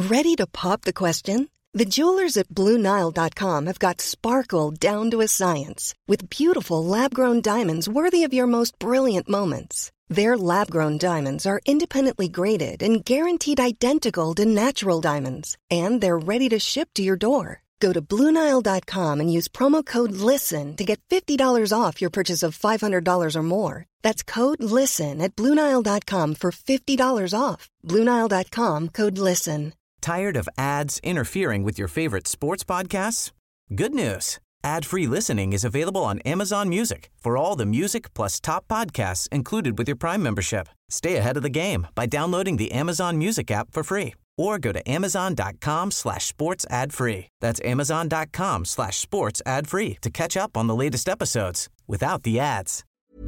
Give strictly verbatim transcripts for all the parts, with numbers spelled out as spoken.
Ready to pop the question? The jewelers at Blue Nile dot com have got sparkle down to a science with beautiful lab-grown diamonds worthy of your most brilliant moments. Their lab-grown diamonds are independently graded and guaranteed identical to natural diamonds, and they're ready to ship to your door. Go to Blue Nile dot com and use promo code LISTEN to get fifty dollars off your purchase of five hundred dollars or more. That's code LISTEN at Blue Nile dot com for fifty dollars off. Blue Nile dot com, code LISTEN. Tired of ads interfering with your favorite sports podcasts? Good news. Ad-free listening is available on Amazon Music for all the music plus top podcasts included with your Prime membership. Stay ahead of the game by downloading the Amazon Music app for free or go to amazon.com slash sports ad free. That's amazon.com slash sports ad free to catch up on the latest episodes without the ads.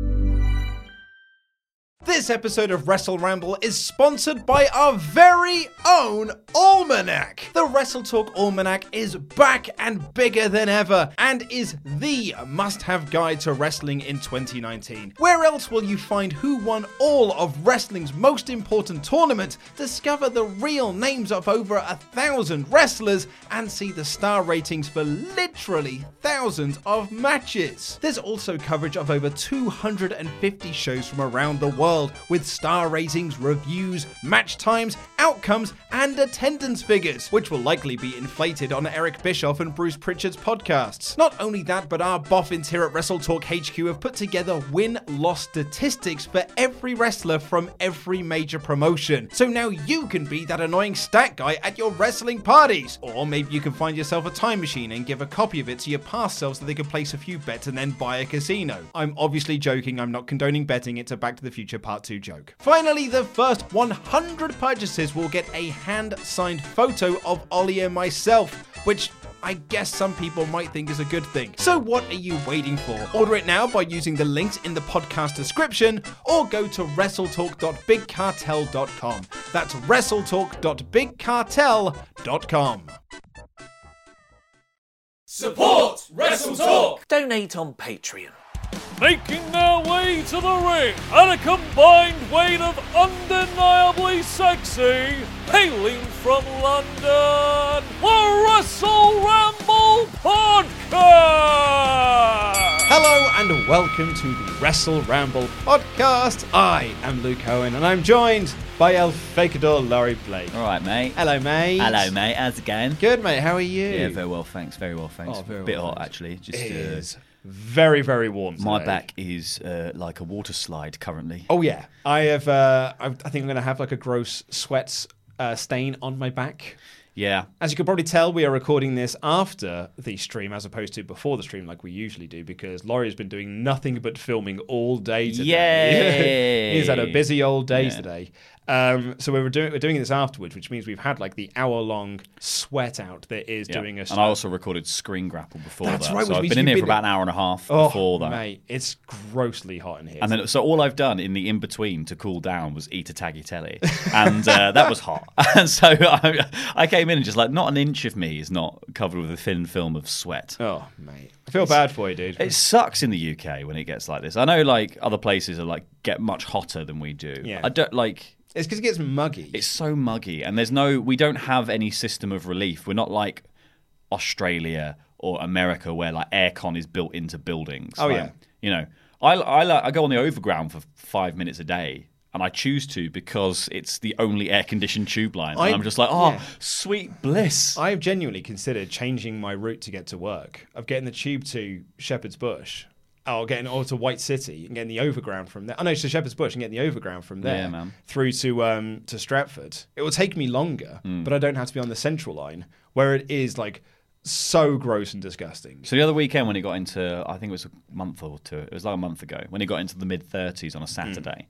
This episode of Wrestle Ramble is sponsored by our very own Almanac. The Wrestle Talk Almanac is back and bigger than ever and is the must-have guide to wrestling in twenty nineteen. Where else will you find who won all of wrestling's most important tournaments, discover the real names of over a thousand wrestlers, and see the star ratings for literally thousands of matches? There's also coverage of over two hundred fifty shows from around the world, with star ratings, reviews, match times, outcomes, and attendance figures, which will likely be inflated on Eric Bischoff and Bruce Pritchard's podcasts. Not only that, but our boffins here at Wrestle Talk H Q have put together win-loss statistics for every wrestler from every major promotion. So now you can be that annoying stat guy at your wrestling parties. Or maybe you can find yourself a time machine and give a copy of it to your past self so they can place a few bets and then buy a casino. I'm obviously joking, I'm not condoning betting, it's a Back to the Future Part two joke. Finally, the first one hundred purchases will get a hand-signed photo of Ollie and myself, which I guess some people might think is a good thing. So what are you waiting for? Order it now by using the links in the podcast description or go to wrestletalk dot big cartel dot com. That's wrestletalk dot big cartel dot com. Support Wrestle Talk! Donate on Patreon. Making their way to the ring at a combined weight of undeniably sexy, hailing from London, the Wrestle Ramble Podcast! Hello and welcome to the Wrestle Ramble Podcast. I am Luke Owen and I'm joined by El Fakador Laurie Blake. All right, mate. Hello, mate. Hello, mate. How's it going? Good, mate. How are you? Yeah, very well, thanks. Very well, thanks. Oh, very a bit well, hot, thanks. actually. Just, It uh, is very, very warm today. My back is uh, like a water slide currently. Oh, yeah. I have. Uh, I, I think I'm going to have like a gross sweat uh, stain on my back. Yeah. As you can probably tell, we are recording this after the stream as opposed to before the stream like we usually do because Laurie has been doing nothing but filming all day today. Yay! He's had a busy old day Yeah. today. Um, so we were doing we're doing this afterwards, which means we've had like the hour long sweat out that is Yeah. doing us. And I also recorded Screen Grapple before That's that. right, So which I've means been in you've here for been- about an hour and a half oh, before that. mate, it's grossly hot in here. And then, so all I've done in the in-between to cool down was eat a tagliatelle. And uh, that was hot. And so I, I came in and just like, not an inch of me is not covered with a thin film of sweat. oh, mate, I feel bad for you, dude. It sucks in the U K when it gets like this. I know like other places are like get much hotter than we do. Yeah. I don't like... It's because it gets muggy. It's so muggy, and there's no. We don't have any system of relief. We're not like Australia or America, where like aircon is built into buildings. Oh, Like, yeah. you know, I I, I go on the overground for five minutes a day, and I choose to because it's the only air conditioned tube line. And I- I'm just like, oh, yeah. sweet bliss. I have genuinely considered changing my route to get to work, of getting the tube to Shepherd's Bush, or getting or to White City and getting the overground from there. Oh no, to Shepherd's Bush and getting the overground from there Yeah, man. through to um, to Stratford. It will take me longer, Mm. but I don't have to be on the Central Line, where it is like so gross and disgusting. So the other weekend when it got into, I think it was a month or two, it was like a month ago, when it got into the mid thirties on a Saturday,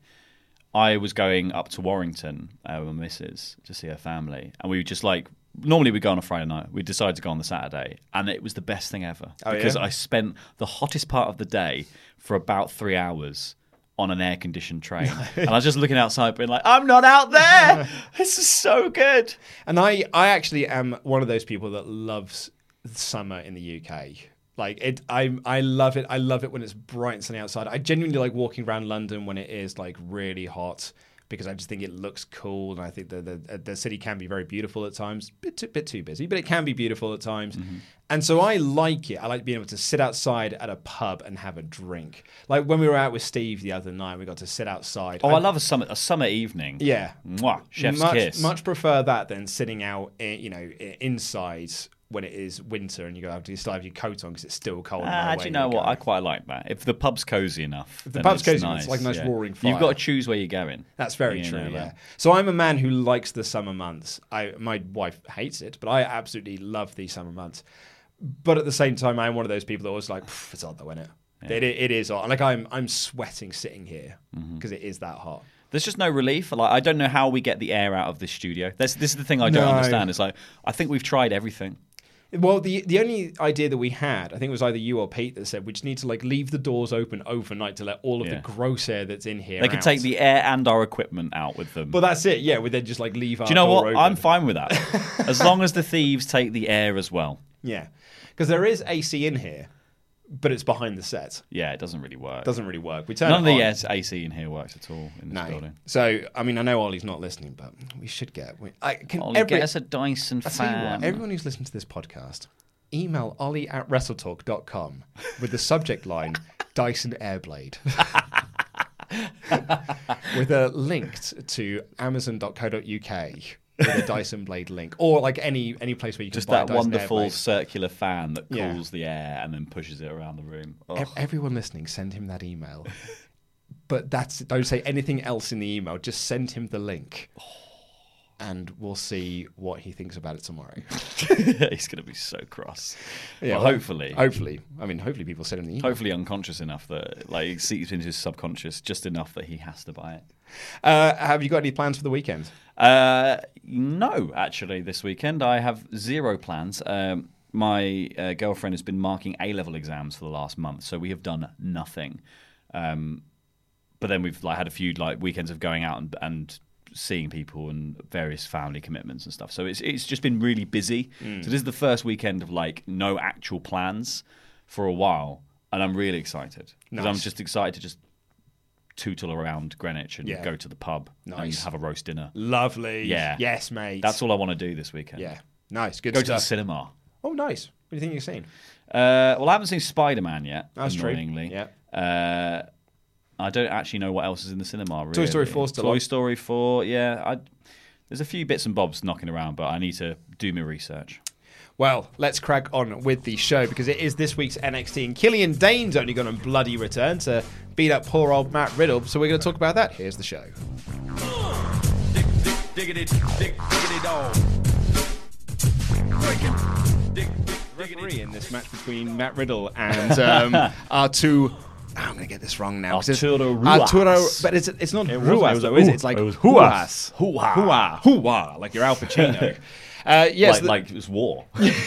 I was going up to Warrington uh, with my missus to see her family, and we were just like, normally we go on a Friday night, we decided to go on the Saturday, and it was the best thing ever, Oh, because yeah? I spent the hottest part of the day for about three hours on an air-conditioned train, and I was just looking outside being like, I'm not out there! This is so good! And I, I actually am one of those people that loves summer in the U K. Like it, I, I love it. I love it when it's bright and sunny outside. I genuinely like walking around London when it is like really hot. because I just think it looks cool, and I think the the, the city can be very beautiful at times. Bit too, bit too busy, but it can be beautiful at times. Mm-hmm. And so I like it. I like being able to sit outside at a pub and have a drink. Like when we were out with Steve the other night, we got to sit outside. Oh, I, I love a summer a summer evening. Yeah, Mwah, chef's much, kiss. Much prefer that than sitting out, you know, inside when it is winter and you go out to still have your coat on because it's still cold. Ah, do you know what? I quite like that. If the pub's cozy enough, if the pub's cozy enough, nice, it's like a nice yeah. roaring fire. You've got to choose where you're going. That's very you true. know, Yeah. like. So I'm a man who likes the summer months. I my wife hates it, but I absolutely love these summer months. But at the same time, I'm one of those people that always like, it's hot though, isn't it? Yeah. It, it is hot. Like I'm I'm sweating sitting here because mm-hmm. it is that hot. There's just no relief. Like I don't know how we get the air out of this studio. This, this is the thing I don't no. understand. It's like I think we've tried everything. Well, the the only idea that we had, I think it was either you or Pete that said we just need to like leave the doors open overnight to let all of yeah. the gross air that's in here. They could out. take the air and our equipment out with them. But that's it. Yeah, we then just like leave our. Do you know door what? open. I'm fine with that, as long as the thieves take the air as well. Yeah, because there is A C in here, but it's behind the set. Yeah, it doesn't really work. Doesn't really work. We turn None it of the on. A C in here works at all in this no. building. So, I mean, I know Ollie's not listening, but we should get. We, I, can Ollie, every, get us a Dyson I tell you fan. what, everyone who's listened to this podcast, email Ollie at WrestleTalk dot com with the subject line Dyson Airblade. With a link to amazon dot co dot U K with a Dyson Blade link, or like any any place where you can just buy that a Dyson wonderful Airblade. circular fan that Yeah. cools the air and then pushes it around the room. E- Everyone listening, send him that email. But that's don't say anything else in the email. Just send him the link, and we'll see what he thinks about it tomorrow. He's going to be so cross. Yeah, well, well, hopefully, hopefully. I mean, hopefully people send him the email. hopefully unconscious enough that like it seeps into his subconscious just enough that he has to buy it. Uh, have you got any plans for the weekend? Uh, no, actually, this weekend I have zero plans. Um, my uh, girlfriend has been marking A-level exams for the last month, so we have done nothing. Um, but then we've like had a few like weekends of going out and, and seeing people and various family commitments and stuff. So it's it's just been really busy. Mm. So this is the first weekend of like no actual plans for a while, and I'm really excited because Nice. I'm just excited to just tootle around Greenwich and Yeah. go to the pub Nice. and have a roast dinner. Lovely. Yeah. Yes, mate. That's all I want to do this weekend. Yeah. Nice. Good Go to the stuff. cinema. Oh, nice. What do you think you've seen? Uh, well, I haven't seen Spider-Man yet. That's true. annoyingly. Yeah. Uh, I don't actually know what else is in the cinema. Really. Toy Story four still Toy on. Story four. Yeah. I, there's a few bits and bobs knocking around, but I need to do my research. Well, let's crack on with the show because it is this week's N X T, and Killian Dane's only going to bloody return to beat up poor old Matt Riddle. So we're going to talk about that. Here's the show. Dig, dig, diggity, dig, diggity dog. Breaking. Dig, dig, Referee in this match between Matt Riddle and um, Arturo. I'm going to get this wrong now. 'cause it's- Arturo Ruas. Arturo, but it's it's not It wasn't, Ruas it was though, a is it? Hu- It's like it was Huas. Huas. Hua. Hua. Like your Al Pacino. uh, yes. like, the- like it was war.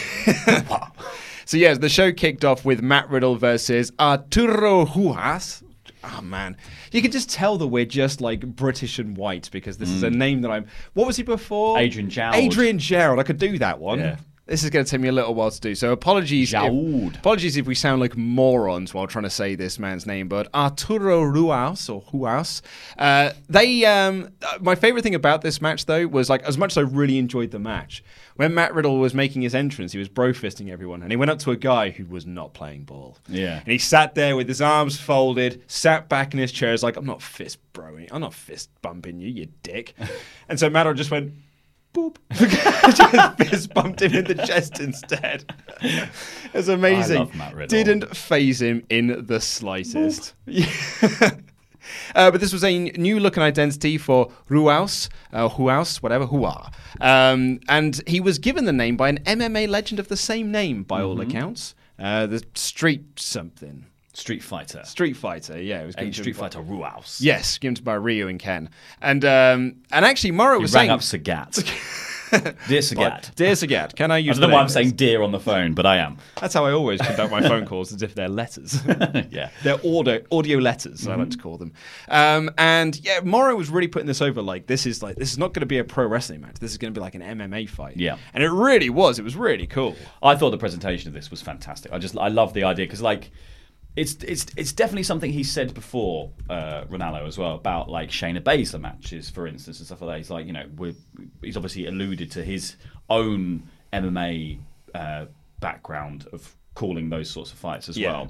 So yes, the show kicked off with Matt Riddle versus Arturo Huas. Oh man, you can just tell that we're just like British and white because this is a name that I'm. What was he before? Adrian Gerald. Adrian Gerald. I could do that one. Yeah. This is going to take me a little while to do. So apologies. Gerald. If, apologies if we sound like morons while trying to say this man's name. But Arturo Ruas or Huas. Uh, they. Um, uh, my favorite thing about this match though was like as much as I really enjoyed the match. When Matt Riddle was making his entrance, he was bro-fisting everyone, and he went up to a guy who was not playing ball. Yeah. And he sat there with his arms folded, sat back in his chair, like, I'm not fist broing, I'm not fist bumping you, you dick. And so Matt Riddle just went, boop. Just fist bumped him in the chest instead. It's amazing. I love Matt Riddle. Didn't phase him in the slightest. Yeah. Uh, but this was a new look and identity for Ruas, uh, Huas, whatever, Hua. Um, and he was given the name by an M M A legend of the same name, by all accounts. Uh, the Street something. Street Fighter. Street Fighter, yeah. It was A given to Street him by- Fighter Ruas. Yes, given to by Ryu and Ken. And um, and actually, Morrow He was rang saying... up Sagat. Dear Sagat. Dear Sagat, can I I use don't the know why I'm name? saying dear on the phone, but I am. That's how I always conduct my phone calls, as if they're letters. Yeah. They're audio, audio letters, I like to call them. Um, and yeah, Morrow was really putting this over like, this is like this is not going to be a pro wrestling match. This is going to be like an M M A fight. Yeah. And it really was. It was really cool. I thought the presentation of this was fantastic. I just, I love the idea because, like, It's it's it's definitely something he said before, uh, Ronaldo as well, about like Shayna Baszler matches, for instance, and stuff like that. He's like, you know, we're, he's obviously alluded to his own M M A uh, background of calling those sorts of fights as Yeah. well.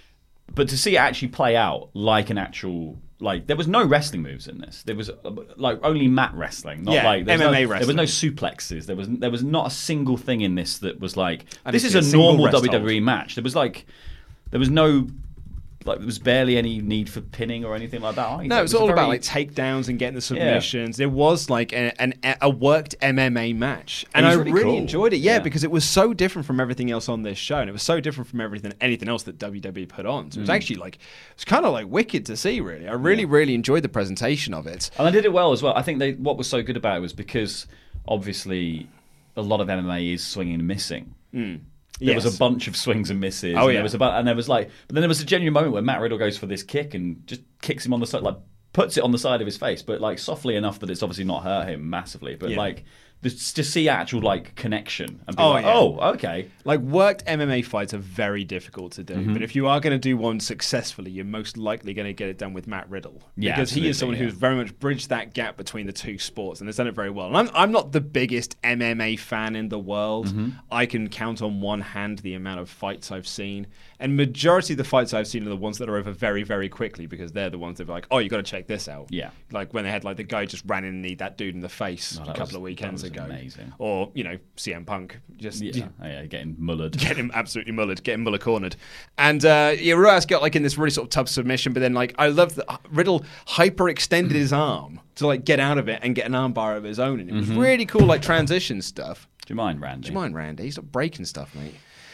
But to see it actually play out like an actual, like there was no wrestling moves in this. There was uh, like only mat wrestling, not Yeah, like there was M M A no, wrestling. There was no suplexes. There was there was not a single thing in this that was like I this didn't is see a a single normal rest W W E hold. match. There was like there was no. Like there was barely any need for pinning or anything like that. Either. No, it was, a all very- about like takedowns and getting the submissions. It was like a, an, a worked M M A match, and It was I really really cool. enjoyed it. Yeah, Yeah. because it was so different from everything else on this show, and it was so different from everything anything else that W W E put on. So it was actually like it was kind of like wicked to see. Really, I really, really enjoyed the presentation of it. And they did it well as well. I think they what was so good about it was because obviously a lot of M M A is swinging and missing. There was Yes. a bunch of swings and misses. Oh, and yeah. There was about, and there was like, but then there was a genuine moment where Matt Riddle goes for this kick and just kicks him on the side, like puts it on the side of his face, but like softly enough that it's obviously not hurt him massively. But Yeah. like just to see actual like connection and be Oh, like, yeah. oh, okay. Like worked M M A fights are very difficult to do, Mm-hmm. but if you are going to do one successfully, you're most likely going to get it done with Matt Riddle Yeah, because he is absolutely, someone yeah. who's very much bridged that gap between the two sports and has done it very well. And I'm I'm not the biggest M M A fan in the world. Mm-hmm. I can count on one hand the amount of fights I've seen, and majority of the fights I've seen are the ones that are over very very quickly because they're the ones that are like, oh, you got to check this out. Yeah. like when they had like the guy just ran in and kneed that dude in the face Oh, a that couple was- of weekends that was ago, amazing. or you know C M Punk just Yeah, oh, yeah getting mullered. get him absolutely mullered, get him Muller cornered. And uh, yeah, Ruas got like in this really sort of tough submission, but then like I love that Riddle hyperextended his arm to like get out of it and get an armbar of his own. And it was really cool, like transition stuff. Do you mind, Randy? Do you mind, Randy? Stop breaking stuff, mate.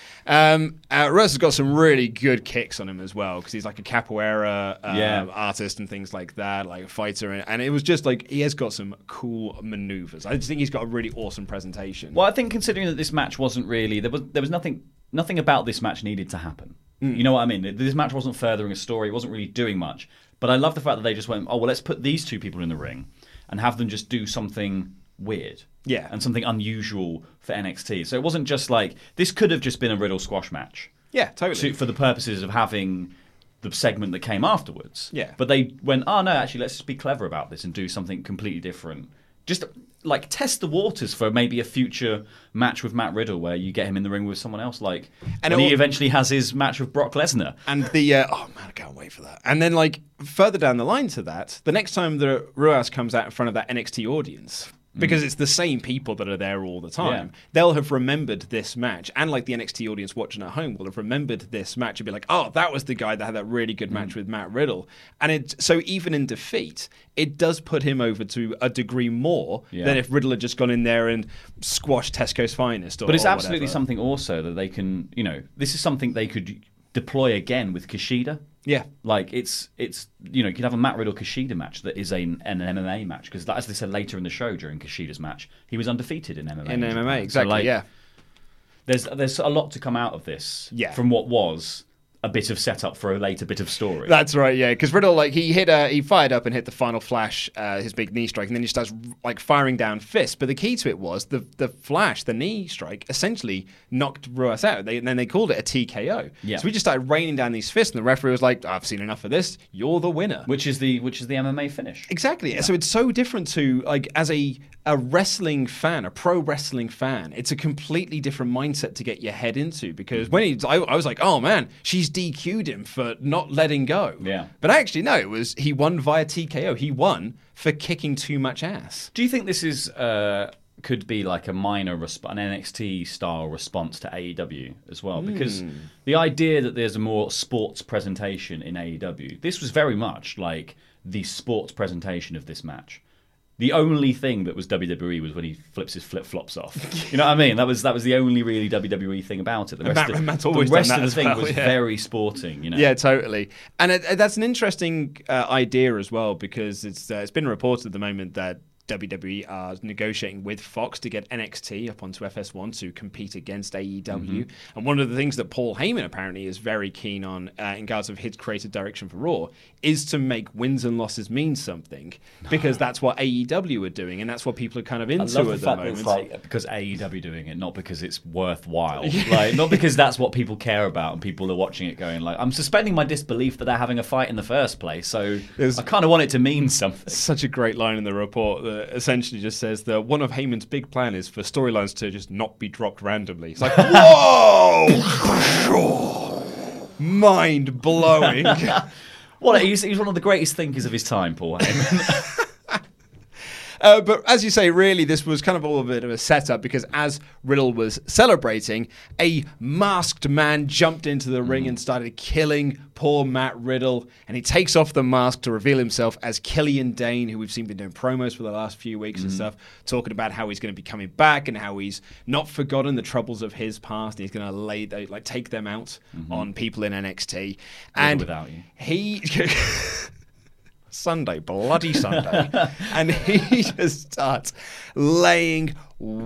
Um, uh, Russ has got some really good kicks on him as well because he's like a capoeira uh, Yeah. artist and things like that, like a fighter. And, and it was just like he has got some cool maneuvers. I just think he's got a really awesome presentation. Well, I think considering that this match wasn't really there was there was nothing nothing about this match needed to happen. Mm. You know what I mean? This match wasn't furthering a story. It wasn't really doing much. But I love the fact that they just went, oh well, let's put these two people in the ring and have them just do something weird. Yeah. And something unusual for N X T. So it wasn't just like this could have just been a Riddle squash match. Yeah, totally. To, for the purposes of having the segment that came afterwards. Yeah. But they went, oh no, actually, let's just be clever about this and do something completely different. Just like test the waters for maybe a future match with Matt Riddle where you get him in the ring with someone else. Like, And when it he all- eventually has his match with Brock Lesnar. And the uh, oh man, I can't wait for that. And then like further down the line to that, the next time the Ruas comes out in front of that N X T audience, because it's the same people that are there all the time, Yeah. they'll have remembered this match, and like the N X T audience watching at home will have remembered this match and be like, oh, that was the guy that had that really good match with Matt Riddle. And it so even in defeat, it does put him over to a degree more Yeah. than if Riddle had just gone in there and squashed Tesco's finest. Or, But it's or absolutely whatever. something also that they can, you know, this is something they could deploy again with Kushida. Yeah. Like it's it's you know you could have a Matt Riddle Kushida match that is a, an M M A match because as they said later in the show during Kushida's match he was undefeated in M M A. In M M A, So, exactly. like, yeah. There's there's a lot to come out of this. Yeah. From what was a bit of setup for a later bit of story. That's right, yeah. Because Riddle, like, he hit, uh, he fired up and hit the final flash, uh, his big knee strike, and then he starts like firing down fists. But the key to it was the the flash, the knee strike, essentially knocked Ruas out. They, and then they called it a T K O. Yeah. So we just started raining down these fists, and the referee was like, "I've seen enough of this. You're the winner." which is the which is the M M A finish. Exactly. So it's so different to like as a a wrestling fan, a pro wrestling fan. It's a completely different mindset to get your head into because when he, I, I was like, oh man, she's D Q'd him for not letting go. Yeah. But actually, no, it was he won via T K O. He won for kicking too much ass. Do you think this is uh, could be like a minor resp- an N X T style response to A E W as well? Because Hmm. the idea that there's a more sports presentation in A E W, this was very much like the sports presentation of this match. The only thing that was W W E was when he flips his flip flops off. You know what I mean? That was that was the only really W W E thing about it. The rest, Matt- of, Matt's the, always rest done of that the as thing well, was yeah. very sporting. You know? Yeah, totally. And it, that's an interesting uh, idea as well because it's uh, it's been reported at the moment that W W E are negotiating with Fox to get N X T up onto F S one to compete against A E W. Mm-hmm. And one of the things that Paul Heyman apparently is very keen on uh, in regards of his creative direction for Raw is to make wins and losses mean something, because that's what A E W are doing, and that's what people are kind of into I love at the, the fact moment. That it's like, because A E W doing it, not because it's worthwhile. Like, not because that's what people care about and people are watching it going like, I'm suspending my disbelief that they're having a fight in the first place, so There's- I kind of want it to mean something. Such a great line in the report that essentially just says that one of Heyman's big plan is for storylines to just not be dropped randomly. It's like, whoa! Mind blowing. Well, he's, he's one of the greatest thinkers of his time, Paul Heyman. Uh, but as you say, really, this was kind of all a bit of a setup, because as Riddle was celebrating, a masked man jumped into the mm. ring and started killing poor Matt Riddle. And he takes off the mask to reveal himself as Killian Dane, who we've seen been doing promos for the last few weeks mm. and stuff, talking about how he's going to be coming back and how he's not forgotten the troubles of his past. And he's going to lay, like, take them out mm-hmm. on people in N X T. And without you. he... Sunday, bloody Sunday. And he just starts laying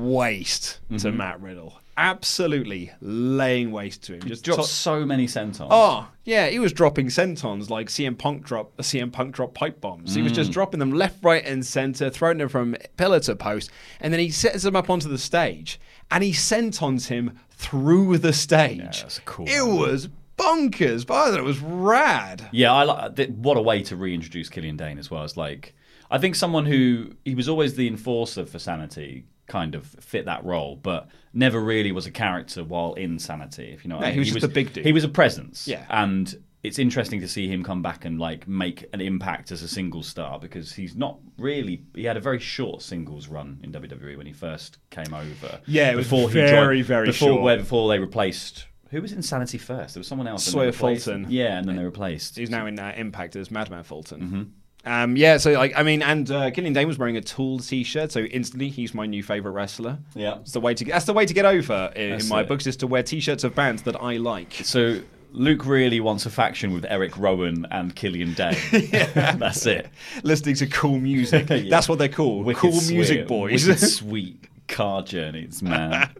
waste mm-hmm. to Matt Riddle. Absolutely laying waste to him. He Just dropped to- so many sentons. Oh, yeah, he was dropping sentons like C M Punk drop C M Punk drop pipe bombs. Mm. He was just dropping them left, right, and center, throwing them from pillar to post, and then he sets them up onto the stage, and he sentons him through the stage. Yeah, that's cool. It man. was bonkers, but I thought it was rad. Yeah, I like. th- What a way to reintroduce Killian Dane as well. It's like, I think someone who he was always the enforcer for Sanity, kind of fit that role, but never really was a character while in Sanity. If you know, what No, I mean. he was just a big dude. He was a presence. Yeah, and it's interesting to see him come back and like make an impact as a singles star, because he's not really. He had a very short singles run in W W E when he first came over. Yeah, it was before very, he joined, very before, short. Where, before they replaced. Who was in Sanity first? There was someone else. and they Sawyer replaced Fulton. him. Yeah, and then they replaced. He's now in uh, Impact as Madman Fulton. Mm-hmm. Um, yeah, so like I mean, and uh, Killian Dane was wearing a Tool T-shirt, so instantly he's my new favorite wrestler. Yeah, it's the way to get. That's the way to get over in, in my it. books, is to wear T-shirts of bands that I like. So Luke really wants a faction with Eric Rowan and Killian Dane. Yeah. That's it. Listening to cool music. Yeah. That's what they're called. Wicked cool sweet, music boys. Wicked sweet car journeys, man.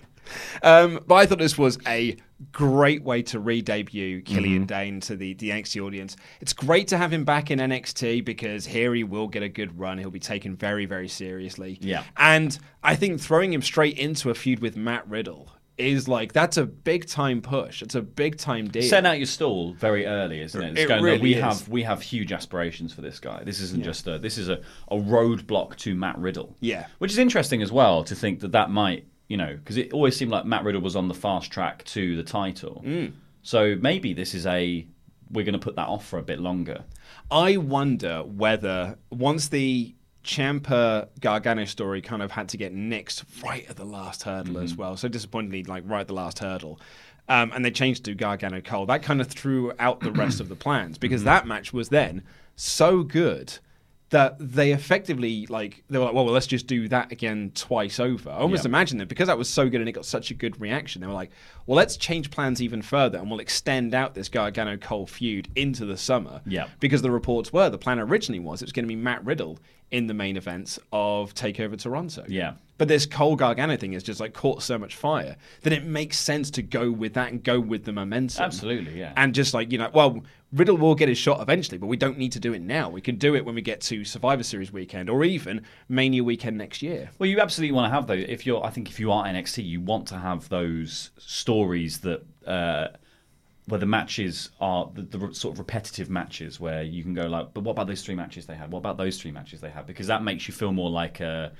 Um, but I thought this was a great way to re-debut Killian mm-hmm. Dane to the, the N X T audience. It's great to have him back in N X T, because here he will get a good run. He'll be taken very, very seriously. Yeah. And I think throwing him straight into a feud with Matt Riddle is like, that's a big time push. It's a big time deal. Setting out your stall very early, isn't it? It's It going, really we is. have we have huge aspirations for this guy. This isn't yeah. just a this is a, a roadblock to Matt Riddle. Yeah. Which is interesting as well, to think that that might, you know, because it always seemed like Matt Riddle was on the fast track to the title. Mm. So maybe this is a, we're going to put that off for a bit longer. I wonder whether once the Ciampa Gargano story kind of had to get nixed right at the last hurdle mm-hmm. as well, so disappointingly, like right at the last hurdle, um, and they changed to Gargano Cole, that kind of threw out the rest of the plans, because mm-hmm. that match was then so good that they effectively, like, they were like, well, well, let's just do that again twice over. I almost yeah. imagine that because that was so good and it got such a good reaction, they were like, well, let's change plans even further and we'll extend out this Gargano-Cole feud into the summer. Yeah. Because the reports were, the plan originally was, it was going to be Matt Riddle in the main events of TakeOver Toronto. Yeah. But this Cole Gargano thing has just like caught so much fire that it makes sense to go with that and go with the momentum. Absolutely, yeah. And just like, you know, well, Riddle will get his shot eventually, but we don't need to do it now. We can do it when we get to Survivor Series weekend or even Mania weekend next year. Well, you absolutely want to have those. If you're, I think if you are N X T, you want to have those stories that uh, where the matches are the, the sort of repetitive matches where you can go like, but what about those three matches they had? What about those three matches they had? Because that makes you feel more like a,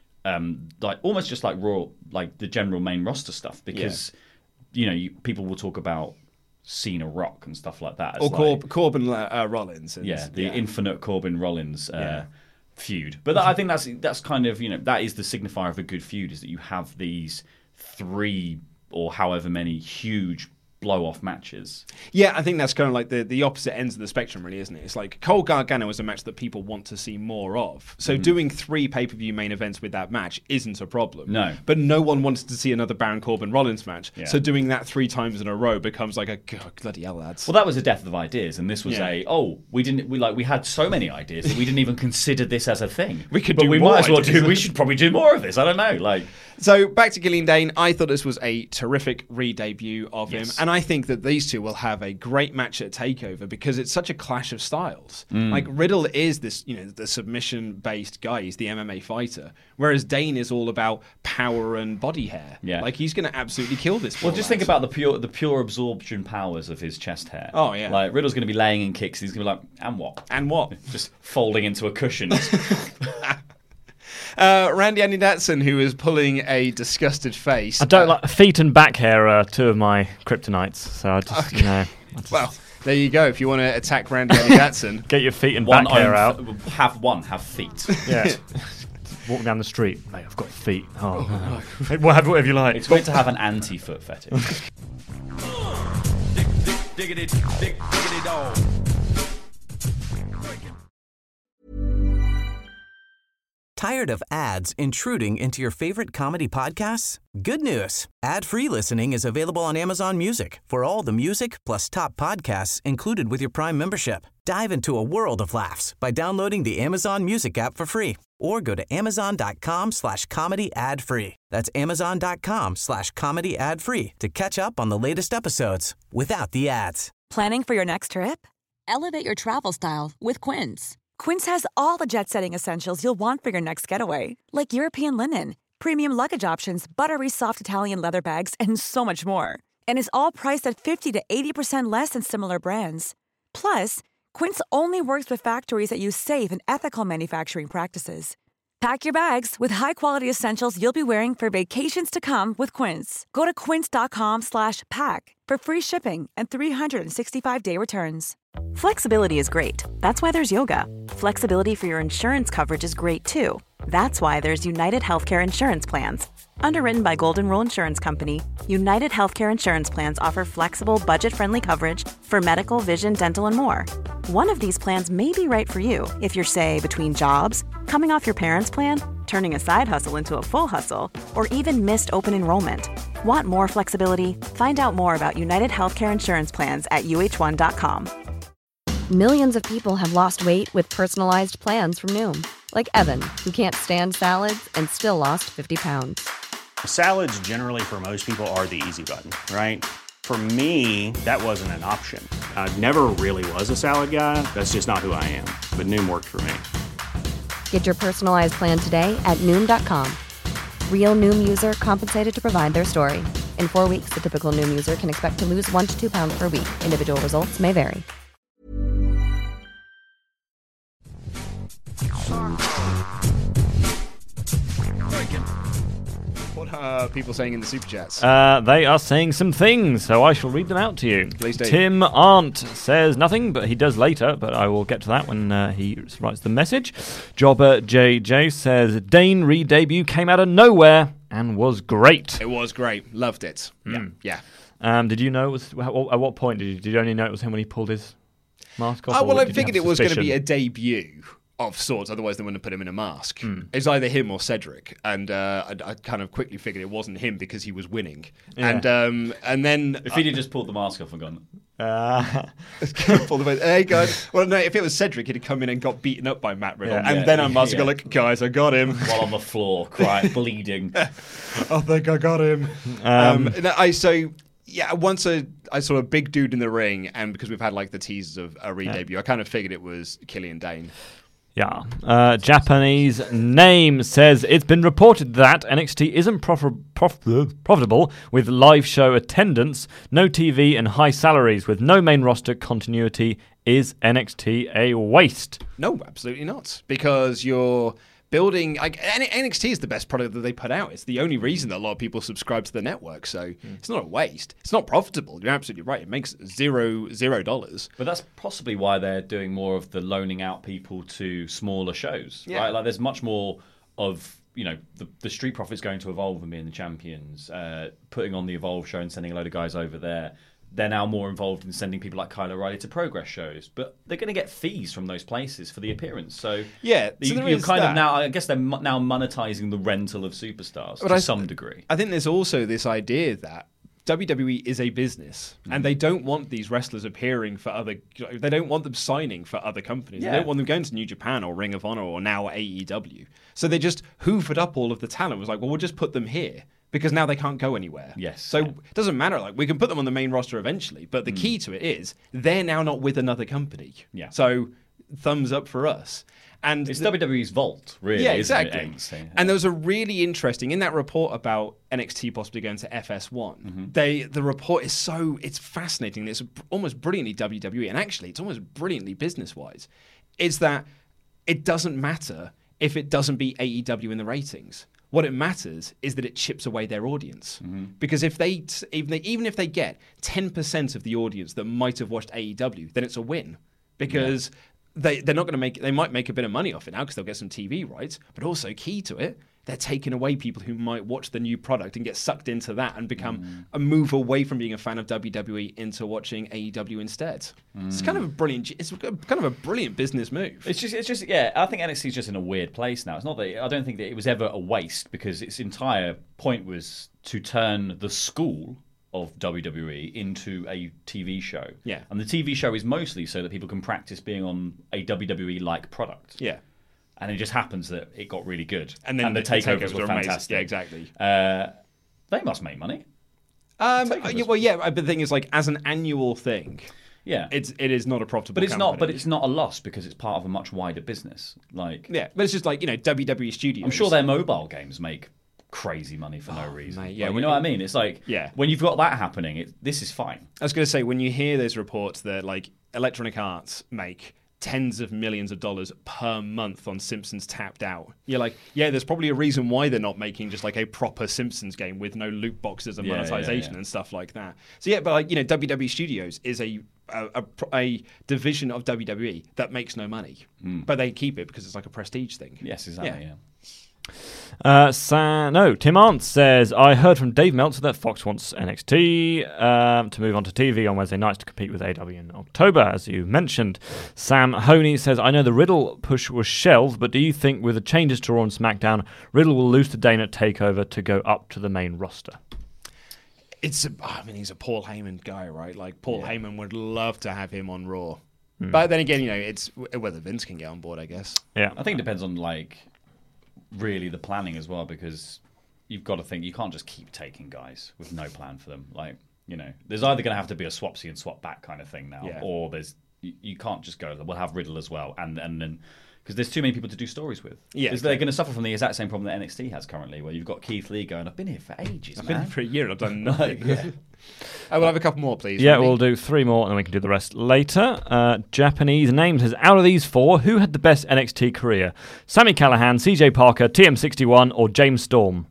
um, like almost just like Raw, like the general main roster stuff. Because yeah. you know, you, people will talk about Cena Rock and stuff like that. Or like, Cor- Corbin uh, Rollins. And, yeah, the yeah. infinite Corbin Rollins uh, yeah. feud. But that, I think that's that's kind of, you know, that is the signifier of a good feud, is that you have these three or however many huge blow off matches. Yeah, I think that's kind of like the, the opposite ends of the spectrum, really, isn't it? It's like Cole Gargano is a match that people want to see more of. So mm. doing three pay-per-view main events with that match isn't a problem. No. But no one wanted to see another Baron Corbin Rollins match. Yeah. So doing that three times in a row becomes like a God, bloody hell, lads. Well, that was a death of ideas, and this was Yeah. a oh, we didn't we like we had so many ideas that we didn't even consider this as a thing. We could but do we more might as well ideas. do. We should probably do more of this. I don't know, like. So back to Killian Dane, I thought this was a terrific re-debut of Yes. him, and I think that these two will have a great match at TakeOver because it's such a clash of styles. Mm. Like Riddle is this, you know, the submission-based guy, he's the M M A fighter, whereas Dane is all about power and body hair. Yeah. Like he's going to absolutely kill this. Well, poor just lad. think about the pure the pure absorption powers of his chest hair. Oh, yeah. Like Riddle's going to be laying in kicks. He's going to be like, and what? And what? Just folding into a cushion. Uh, Randy Andy-Datson, who is pulling a disgusted face. I don't uh, like feet and back hair are two of my kryptonites, so I just you know. I just Well, there you go. If you want to attack Randy Andy-Datson, get your feet and one back hair own- out. Have one. Have feet. Yeah. Walking down the street, mate. I've got feet. Oh, no. Hey, well, have whatever you like. It's great to have an anti-foot fetish. Dig, dig, diggity, dig, diggity dog. Tired of ads intruding into your favorite comedy podcasts? Good news. Ad-free listening is available on Amazon Music for all the music plus top podcasts included with your Prime membership. Dive into a world of laughs by downloading the Amazon Music app for free or go to amazon.com slash comedy ad free. That's amazon.com slash comedy ad free to catch up on the latest episodes without the ads. Planning for your next trip? Elevate your travel style with Quince. Quince has all the jet-setting essentials you'll want for your next getaway, like European linen, premium luggage options, buttery soft Italian leather bags, and so much more. And is all priced at fifty to eighty percent less than similar brands. Plus, Quince only works with factories that use safe and ethical manufacturing practices. Pack your bags with high-quality essentials you'll be wearing for vacations to come with Quince. Go to quince.com slash pack for free shipping and three sixty-five day returns. Flexibility is great. That's why there's yoga. Flexibility for your insurance coverage is great too. That's why there's United Healthcare Insurance Plans. Underwritten by Golden Rule Insurance Company, United Healthcare Insurance Plans offer flexible, budget-friendly coverage for medical, vision, dental, and more. One of these plans may be right for you if you're, say, between jobs, coming off your parents' plan, turning a side hustle into a full hustle, or even missed open enrollment. Want more flexibility? Find out more about United Healthcare Insurance Plans at U H one dot com. Millions of people have lost weight with personalized plans from Noom. Like Evan, who can't stand salads and still lost fifty pounds. Salads generally for most people are the easy button, right? For me, that wasn't an option. I never really was a salad guy. That's just not who I am. But Noom worked for me. Get your personalized plan today at Noom dot com. Real Noom user compensated to provide their story. In four weeks, the typical Noom user can expect to lose one to two pounds per week. Individual results may vary. What are people saying in the super chats? Uh, they are saying some things, so I shall read them out to you. Please do. Tim Arndt says nothing, but he does later, but I will get to that when uh, he writes the message. Jobber J J says, Dane re-debut came out of nowhere and was great. It was great. Loved it. Mm. Yeah. Um, did you know it was, at what point did you, did you only know it was him when he pulled his mask off? Oh, well, or I did you figured have it was going to be suspicion? a debut of sorts, otherwise they wouldn't have put him in a mask. Mm. It's either him or Cedric, and uh, I, I kind of quickly figured it wasn't him because he was winning. Yeah. And um, and then If he'd have just pulled the mask off and gone, Uh, pull the way, hey guys. Well, no, if it was Cedric, he'd have come in and got beaten up by Matt Riddle, Yeah. and Yeah, then I must yeah. go like, guys, I got him. while on the floor, crying, bleeding. I think I got him. Um, Um, no, I so. Yeah, once a, a sort of big dude in the ring, and because we've had like the teasers of a re-debut, I kind of figured it was Killian Dane. Yeah. Uh, Japanese name says it's been reported that N X T isn't prof- prof- profitable with live show attendance, no T V, and high salaries. With no main roster continuity, is N X T a waste? No, absolutely not. Because you're building... Like, N X T is the best product that they put out. It's the only reason that a lot of people subscribe to the network. So mm. it's not a waste. It's not profitable. You're absolutely right. It makes zero, zero dollars. But that's possibly why they're doing more of the loaning out people to smaller shows, Yeah. right? Like there's much more of, you know, the, the Street Profits going to Evolve and being the champions, uh, putting on the Evolve show and sending a load of guys over there. they're now more involved in sending people like Kyle O'Reilly to Progress shows, but they're going to get fees from those places for the appearance. So yeah, you, so you're kind that. of now. I guess they're mo- now monetizing the rental of superstars but to I, some degree. I think there's also this idea that W W E is a business, mm. and they don't want these wrestlers appearing for other. They don't want them signing for other companies. Yeah. They don't want them going to New Japan or Ring of Honor or now A E W. So they just hoovered up all of the talent. It was like, well, we'll just put them here. Because now they can't go anywhere. Yes. So it doesn't matter. Like we can put them on the main roster eventually, but the mm. key to it is they're now not with another company. Yeah. So thumbs up for us. And it's the, W W E's vault, really. Yeah, exactly. Isn't it? And there was a really interesting in that report about N X T possibly going to F S one. Mm-hmm. They the report is so it's fascinating. It's almost brilliantly W W E, and actually it's almost brilliantly business wise. Is that it doesn't matter if it doesn't beat A E W in the ratings. What it matters is that it chips away their audience. Mm-hmm. Because if they, even they, even if they get ten percent of the audience that might have watched A E W, then it's a win. Because yeah. they, they're not going to make, they might make a bit of money off it now because they'll get some T V rights, but also key to it, they're taking away people who might watch the new product and get sucked into that and become mm. a move away from being a fan of W W E into watching A E W instead. Mm. It's kind of a brilliant, it's kind of a brilliant business move. It's just, it's just, yeah. I think N X T is just in a weird place now. It's not that I don't think that it was ever a waste because its entire point was to turn the school of W W E into a T V show. Yeah, and the T V show is mostly so that people can practice being on a W W E-like product. Yeah. And it just happens that it got really good. And then and the, the takeovers, takeovers were fantastic. Amazing. Yeah, exactly. Uh, they must make money. Um, yeah, well, yeah, but the thing is, like, as an annual thing, yeah, it's it is not a profitable. But it's company. not. But it's not a loss because it's part of a much wider business. Like, yeah, but it's just like you know W W E Studios. I'm sure their mobile games make crazy money for no oh, reason. Mate, yeah, like, you know what I mean? It's like yeah. when you've got that happening, it, this is fine. I was going to say when you hear those reports that like Electronic Arts make tens of millions of dollars per month on Simpsons Tapped Out. You're like, yeah, there's probably a reason why they're not making just like a proper Simpsons game with no loot boxes and yeah, monetization yeah, yeah. and stuff like that. So yeah, but like you know, W W E Studios is a a, a, a division of W W E that makes no money, mm. but they keep it because it's like a prestige thing. Yes, exactly. Yeah. yeah. Uh, Sa- no, Tim Arndt says, I heard from Dave Meltzer that Fox wants N X T um, to move on to T V on Wednesday nights to compete with A E W in October, as you mentioned. Sam Honey says, I know the Riddle push was shelved, but do you think with the changes to Raw and SmackDown, Riddle will lose to Dane at TakeOver to go up to the main roster? It's, a, I mean, he's a Paul Heyman guy, right? Like, Paul yeah. Heyman would love to have him on Raw. Mm. But then again, you know, it's whether Vince can get on board, I guess. Yeah, I think it depends on, like, really the planning as well, because you've got to think you can't just keep taking guys with no plan for them. Like, you know, there's either going to have to be a swapsy and swap back kind of thing now, yeah. or there's you, you can't just go, we'll have Riddle as well, and and then because there's too many people to do stories with. Yeah, okay. They're going to suffer from the exact same problem that N X T has currently, where you've got Keith Lee going, I've been here for ages, I've man. been here for a year and I've done nothing. yeah. I will have a couple more, please. Yeah, we'll do three more and then we can do the rest later. Uh, Japanese names says, out of these four, who had the best N X T career? Sami Callihan, C J Parker, T M sixty-one, or James Storm?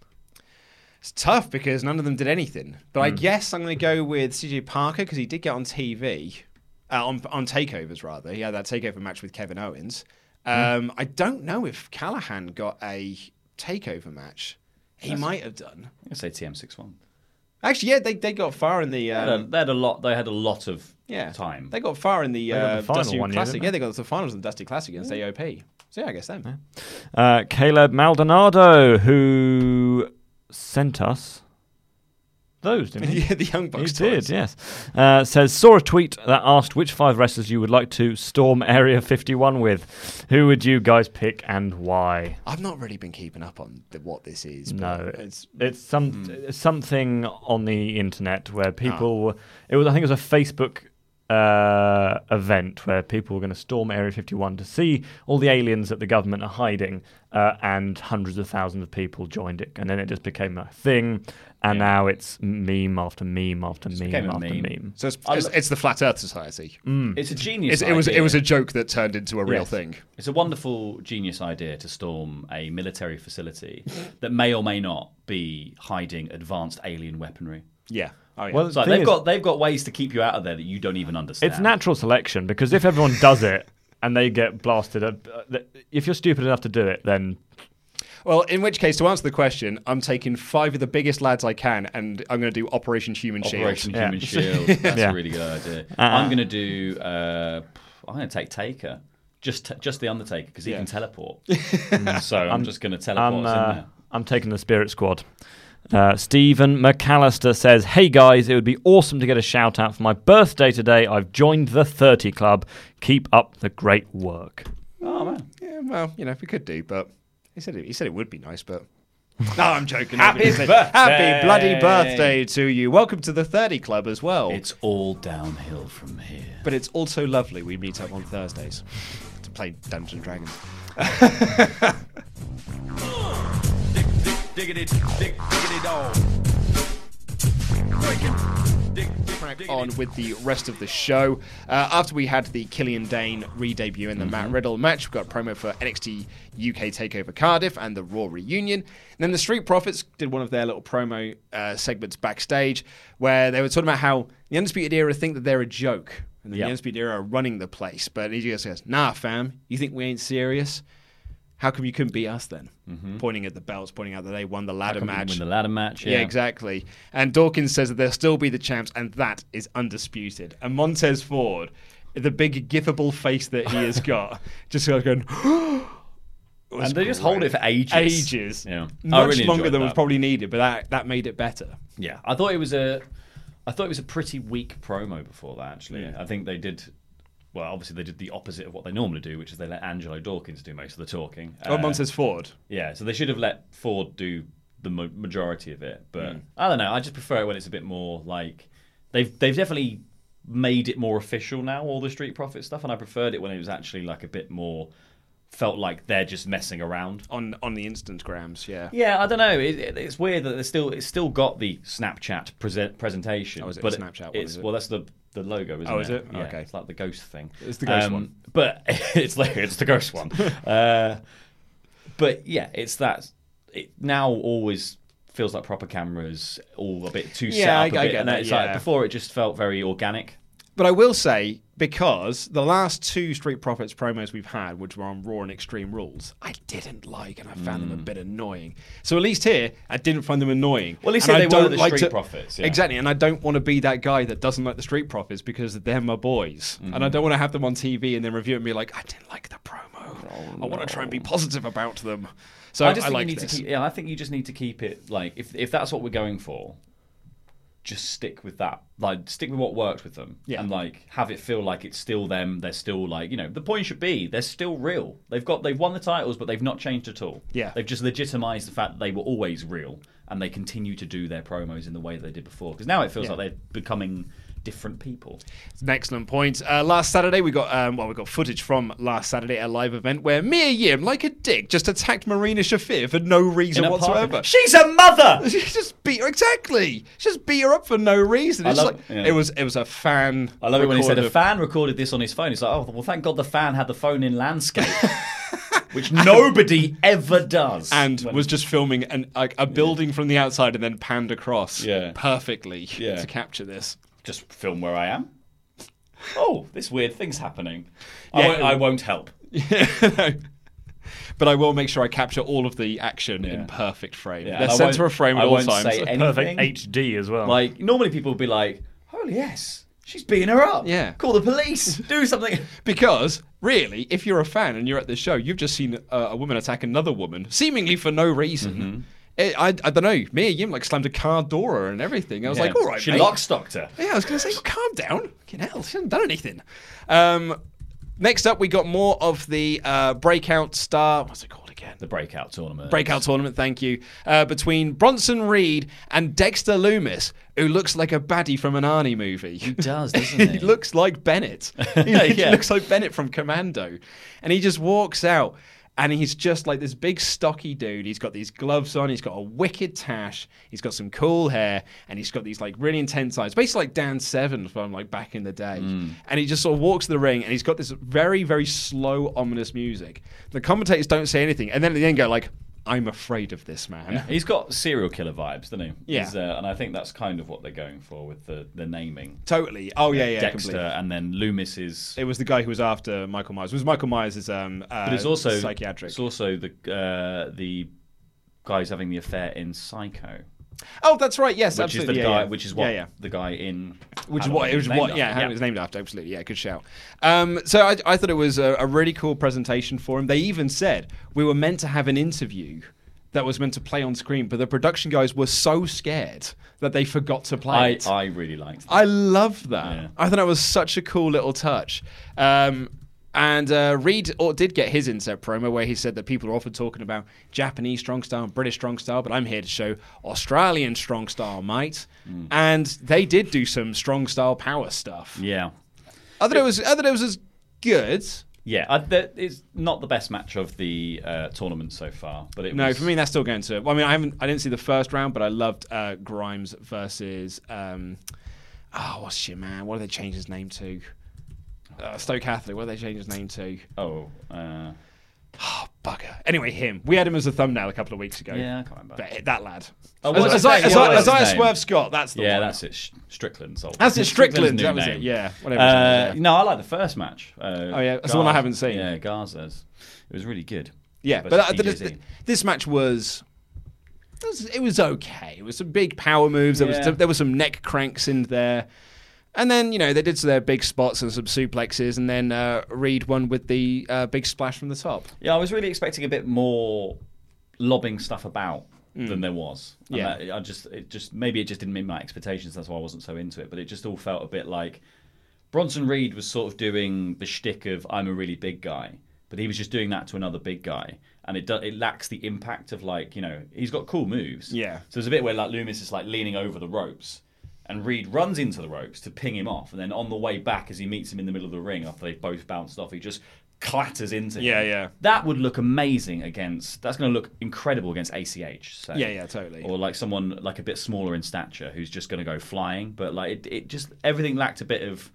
It's tough because none of them did anything. But mm. I guess I'm going to go with C J Parker because he did get on T V, uh, on, on takeovers rather. He had that takeover match with Kevin Owens. Um, mm. I don't know if Callahan got a takeover match. He That's, might have done. I'm going to say T M sixty-one. Actually, yeah, they they got far in the. Um, they, had a, they had a lot. They had a lot of yeah, time. They got far in the, uh, the Dusty one Classic. Year, yeah, they got to the finals of the Dusty Classic against yeah. A O P. So yeah, I guess them. Yeah. Uh, Caleb Maldonado, who sent us those, didn't he? yeah, the Young Bucks. He did, yes. Uh, says, saw a tweet that asked which five wrestlers you would like to storm Area fifty-one with. Who would you guys pick and why? I've not really been keeping up on the, what this is. No, it's it's some mm. something on the internet where people. Ah. It was, I think, it was a Facebook uh, event where people were going to storm Area fifty-one to see all the aliens that the government are hiding, uh, and hundreds of thousands of people joined it, and then it just became a thing. And yeah. now it's meme after meme after it's meme after meme. meme. So it's, it's, it's the Flat Earth Society. Mm. It's a genius it's, idea. It was, it was a joke that turned into a real yes. thing. It's a wonderful genius idea to storm a military facility that may or may not be hiding advanced alien weaponry. Yeah. Oh, yeah. Well, so they've is, got they've got ways to keep you out of there that you don't even understand. It's natural selection, because if everyone does it and they get blasted, uh, if you're stupid enough to do it, then... Well, in which case, to answer the question, I'm taking five of the biggest lads I can, and I'm going to do Operation Human Shield. Operation Human Yeah. Shield. That's Yeah. a really good idea. Uh-uh. I'm going to do. Uh, I'm going to take Taker. Just, t- just the Undertaker because he Yeah. can teleport. so I'm, just going to teleport I'm, us in uh, there. I'm taking the Spirit Squad. Uh, Stephen McAllister says, "Hey guys, it would be awesome to get a shout out for my birthday today. I've joined the thirty Club. Keep up the great work." Oh man. Yeah, well, you know, we could do, but he said it, he said it would be nice, but. No, I'm joking. Happy Nobody's- birthday. Happy bloody birthday to you. Welcome to the thirty Club as well. It's all downhill from here. But it's also lovely. We meet up on Thursdays to play Dungeons and Dragons. Diggity, dig, diggity dog. Breaking. Dig, dig, Crack diggity. on with the rest of the show. Uh, after we had the Killian Dane re-debut in the Matt Riddle match, we got a promo for N X T U K TakeOver Cardiff and the Raw reunion. And then the Street Profits did one of their little promo uh, segments backstage where they were talking about how the Undisputed Era think that they're a joke. And the Yep. Undisputed Era are running the place. But he just says, nah, fam, you think we ain't serious? How come you couldn't beat us then? Mm-hmm. Pointing at the belts, pointing out that they won the ladder Come match. Win the ladder match. Yeah. Yeah, exactly. And Dawkins says that they'll still be the champs, and that is undisputed. And Montez Ford, the big gifable face that he has got, just goes going. And they just hold it for ages. Ages. Yeah, I Much really longer enjoyed than was that. probably needed, but that, that made it better. Yeah, I thought it was a, I thought it was a pretty weak promo before that. Actually, Yeah. I think they did. Well, obviously they did the opposite of what they normally do, which is they let Angelo Dawkins do most of the talking. Oh, Uh, Montez Ford. Yeah, so they should have let Ford do the ma- majority of it. But Mm. I don't know. I just prefer it when it's a bit more like they've they've definitely made it more official now, all the Street Profit stuff, and I preferred it when it was actually like a bit more felt like they're just messing around. On on the Instagrams, yeah. Yeah, I don't know. It, it, it's weird that it's still it's still got the Snapchat present, presentation. Oh, is it but Snapchat one, It's is it? well, that's the the logo, isn't it? Oh, is it? Yeah, Okay. it's like the ghost thing. It's the ghost Um, one. But it's like it's the ghost one. uh, but yeah, it's that. It now always feels like proper cameras, all a bit too set Yeah, up. I- a I bit, get and that, it's yeah. like before it just felt very organic. But I will say, because the last two Street Profits promos we've had, which were on Raw and Extreme Rules, I didn't like, and I found them a bit annoying. So at least here, I didn't find them annoying. Well, at least And here I they were don't the like Street to- Profits, yeah. Exactly, and I don't want to be that guy that doesn't like the Street Profits because they're my boys. And I don't want to have them on T V and then review it and be like, I didn't like the promo. I want to try and be positive about them. So I just think like you need this. to keep. Yeah, I think you just need to keep it like if if that's what we're going for, just stick with that. Like stick with what works with them, Yeah. and like have it feel like it's still them. They're still like you know the point should be they're still real. They've got they've won the titles, but they've not changed at all. Yeah. they've just legitimized the fact that they were always real, and they continue to do their promos in the way that they did before. Because now it feels Yeah. like they're becoming different people. It's an excellent point. Uh, last Saturday we got um, well, we got footage from last Saturday at a live event where Mia Yim, like a dick, just attacked Marina Shafir for no reason In a park- whatsoever. She's a mother. She just beat her exactly. She just beat her up for no reason. I It's love- like yeah. it was it was a fan. I love it when he said a recorded- fan recorded this on his phone. It's like, oh, well, thank God the fan had the phone in landscape, which nobody ever does. and When- was just filming an, like a building from the outside and then panned across Yeah. perfectly Yeah. to capture this. just film where I am. Oh, this weird thing's happening. Yeah. I, won't, I won't help. No. But I will make sure I capture all of the action Yeah. in perfect frame. Yeah, They're and I center won't- of frame at I all won't times. say anything. Perfect H D as well. Like normally people would be like, "Holy yes, she's beating her up. Yeah. Call the police. Do something." Because, really, if you're a fan and you're at the show, you've just seen a, a woman attack another woman, seemingly for no reason. Mm-hmm. It, I, I don't know. Mia Yim like slammed a car door her and everything. I was Yeah. like, all right, she mate. lock-stocked her. Yeah, I was going to say, well, calm down. Fucking hell, she hasn't done anything. Um, next up, we got more of the uh, breakout star. What's it called again? The breakout tournament. Breakout tournament, thank you. Uh, between Bronson Reed and Dexter Loomis, who looks like a baddie from an Arnie movie. He does, doesn't he he? looks like Bennett. He, he Yeah. looks like Bennett from Commando. And he just walks out. And he's just like this big stocky dude. He's got these gloves on. He's got a wicked tash. He's got some cool hair, and he's got these like really intense eyes, basically like Dan Severn from like back in the day. Mm. And he just sort of walks the ring, and he's got this very, very slow, ominous music. The commentators don't say anything, and then at the end go like, "I'm afraid of this man." Yeah. He's got serial killer vibes, doesn't he? Yeah. He's, uh, and I think that's kind of what they're going for with the, the naming. Totally. Oh yeah, yeah. Dexter, completely. and then Loomis is. It was the guy who was after Michael Myers. It was Michael Myers' um, uh, But it's also psychiatric. It's also the uh, the guy who's having the affair in Psycho. Oh, that's right. Yes, which absolutely. is the yeah, guy. yeah. Which is what yeah, yeah. the guy in. Which is Halloween what it was. named What? after. Yeah, how it was named after. Absolutely. Yeah, good shout. Um, so I, I thought it was a, a really cool presentation for him. They even said we were meant to have an interview that was meant to play on screen, but the production guys were so scared that they forgot to play I, it. I really liked that. I love that. Yeah. I thought that was such a cool little touch. Um, and uh, Reed did get his inset promo where he said that people are often talking about Japanese strong style and British strong style, but I'm here to show Australian strong style, mate. Mm. And they did do some strong style power stuff. Yeah. I thought it was, I thought it was as good. Yeah, I, that it's not the best match of the uh, tournament so far, but it no, was... for me that's still going to. Well, I mean, I haven't, I didn't see the first round, but I loved uh, Grimes versus. Um, oh, what's your man? What did they change his name to? Uh, Stoke Catholic. What did they change his name to? Oh, uh... oh, bugger. Anyway, him. We had him as a thumbnail a couple of weeks ago. Yeah, I can't remember. But that lad. Oh, as, what's as, his I, name? as, What I, was as I his name? Swerve Scott. That's the yeah, one. that's it. Sh- Strickland's old. That's it. Strickland. Strickland's That was name. it. Yeah. Whatever. Uh, his name is, yeah. No, I like the first match. Uh, Oh yeah, that's the one I haven't seen. Yeah, Garza's. It was really good. Yeah, but uh, this, this match was. It was, it was okay. It was some big power moves. There Yeah. was there were some neck cranks in there, and then you know they did some their big spots and some suplexes, and then uh, Reed won with the uh, big splash from the top. Yeah, I was really expecting a bit more lobbing stuff about Mm. than there was. And Yeah. that- I just, it just maybe it just didn't meet my expectations. That's why I wasn't so into it. But it just all felt a bit like Bronson Reed was sort of doing the shtick of I'm a really big guy, but he was just doing that to another big guy, and it do, it lacks the impact of like you know he's got cool moves. Yeah. So there's a bit where like Loomis is like leaning over the ropes. And Reed runs into the ropes to ping him off, and then on the way back, as he meets him in the middle of the ring after they've both bounced off, he just clatters into him. Yeah, yeah. That would look amazing against. That's going to look incredible against A C H. So. Yeah, yeah, totally. Or like someone like a bit smaller in stature who's just going to go flying, but like it, it just everything lacked a bit of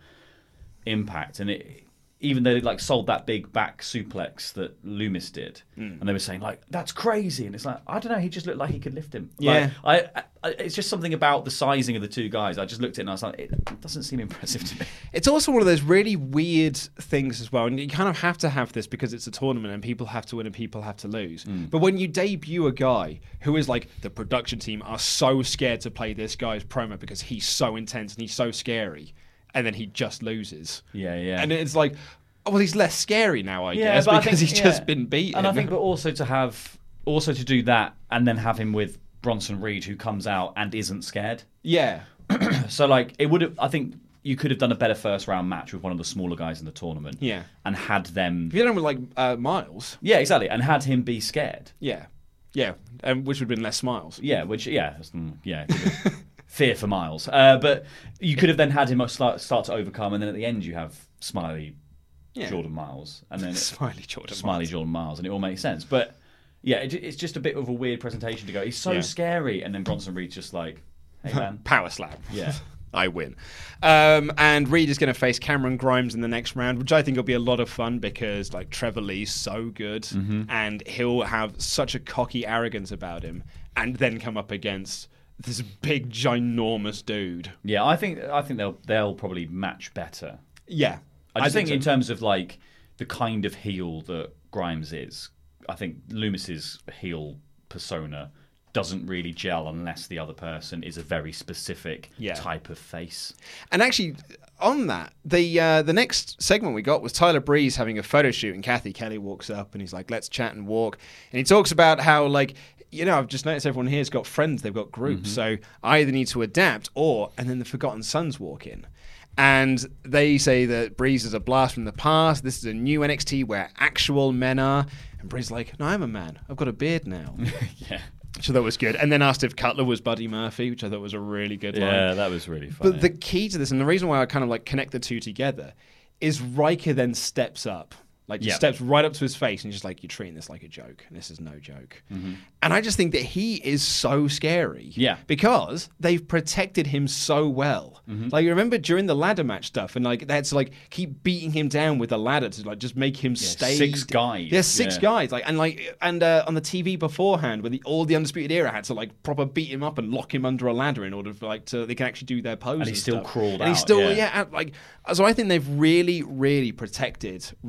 impact, and it. Even though they like sold that big back suplex that Loomis did, Mm. and they were saying like that's crazy, and it's like I don't know, he just looked like he could lift him. Yeah. Like, I, I, it's just something about the sizing of the two guys. I just looked at it and I was like, it doesn't seem impressive to me. It's also one of those really weird things as well, and you kind of have to have this because it's a tournament and people have to win and people have to lose. Mm. But when you debut a guy who is like the production team are so scared to play this guy's promo because he's so intense and he's so scary, and then he just loses. Yeah, yeah. And it's like, oh, well, he's less scary now, I Yeah, guess, but I because think- he's yeah. just been beaten. And I think, but also to have, also to do that, and then have him with Bronson Reed, who comes out and isn't scared. Yeah. So like, it would have. I think you could have done a better first round match with one of the smaller guys in the tournament. Yeah. And had them. If you done with like uh, Miles. Yeah, exactly, and had him be scared. Yeah. Yeah. Um, which would have been less Miles. Yeah, which yeah, mm, yeah. it could have- Fear for Miles, uh, but you could have then had him start, start to overcome, and then at the end you have Smiley. Yeah. Jordan Miles, and then it, Smiley Jordan Smiley Miles. Jordan Miles, and it all makes sense. But yeah, it, it's just a bit of a weird presentation to go. He's so Yeah. scary, and then Bronson Reed's just like, "Hey man, Power slam. Yeah. I win. Um, and Reed is going to face Cameron Grimes in the next round, which I think will be a lot of fun because like Trevor Lee's so good, Mm-hmm. and he'll have such a cocky arrogance about him, and then come up against this big ginormous dude. yeah." I think I think they'll they'll probably match better. Yeah, I just think, so. in terms of like the kind of heel that Grimes is, I think Loomis's heel persona doesn't really gel unless the other person is a very specific Yeah. type of face. And actually, on that, the uh, the next segment we got was Tyler Breeze having a photo shoot, and Kathy Kelly walks up and he's like, "Let's chat and walk." And he talks about how, like, you know, I've just noticed everyone here's got friends, they've got groups, so I either need to adapt or, and then the Forgotten Sons walk in. And they say that Breeze is a blast from the past. This is a new N X T where actual men are. And Breeze is like, "No, I'm a man. I've got a beard now." Yeah. Which I thought was good. And then asked if Cutler was Buddy Murphy, which I thought was a really good line. Yeah, that was really funny. But the key to this, and the reason why I kind of like connect the two together, is Riker then steps up, like just Yeah. steps right up to his face and just like, "You're treating this like a joke, and this is no joke." And I just think that he is so scary. Yeah. Because they've protected him so well. Like, you remember during the ladder match stuff, and like they had to like keep beating him down with the ladder to like just make him stay. six guys. There's six Yeah. guys. Like and like and uh, on the T V beforehand, where the all the Undisputed Era had to like proper beat him up and lock him under a ladder in order for like to they can actually do their pose. And he still stuff. crawled And he out, still yeah. yeah. and, like so I think they've really really protected Riker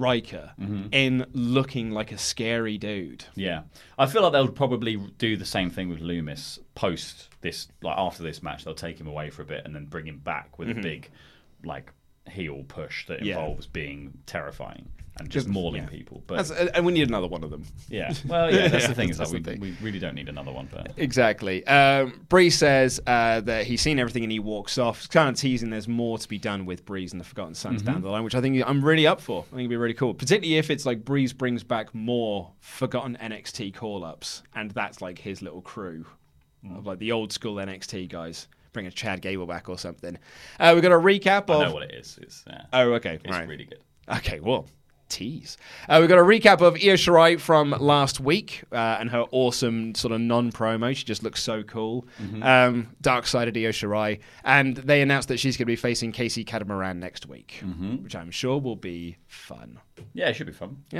better mm-hmm. in looking like a scary dude. Yeah. I feel like they'll probably do the same thing with Loomis post this, like after this match. They'll take him away for a bit and then bring him back with mm-hmm. a big, like, heel push that involves yeah. being terrifying and just mauling yeah. people. But That's, and we need another one of them. Yeah. Well, yeah, that's yeah, the thing. Is that we, thing. we really don't need another one. But. Exactly. Um, Bree says uh, that he's seen everything and he walks off. It's kind of teasing there's more to be done with Breeze and the Forgotten Sons mm-hmm. down the line, which I think I'm really up for. I think it'd be really cool, particularly if it's like Breeze brings back more Forgotten N X T call-ups, and that's like his little crew mm. of like the old school N X T guys. Bring a Chad Gable back or something. Uh, we've got a recap of... I know what it is. It's, uh, oh, okay. It's right. really good. Okay, well, tease. Uh, we've got a recap of Io Shirai from last week uh, and her awesome sort of non-promo. She just looks so cool. Mm-hmm. Um, dark-sided Io Shirai. And they announced that she's going to be facing Casey Catamaran next week, mm-hmm. which I'm sure will be fun. Yeah, it should be fun. Yeah.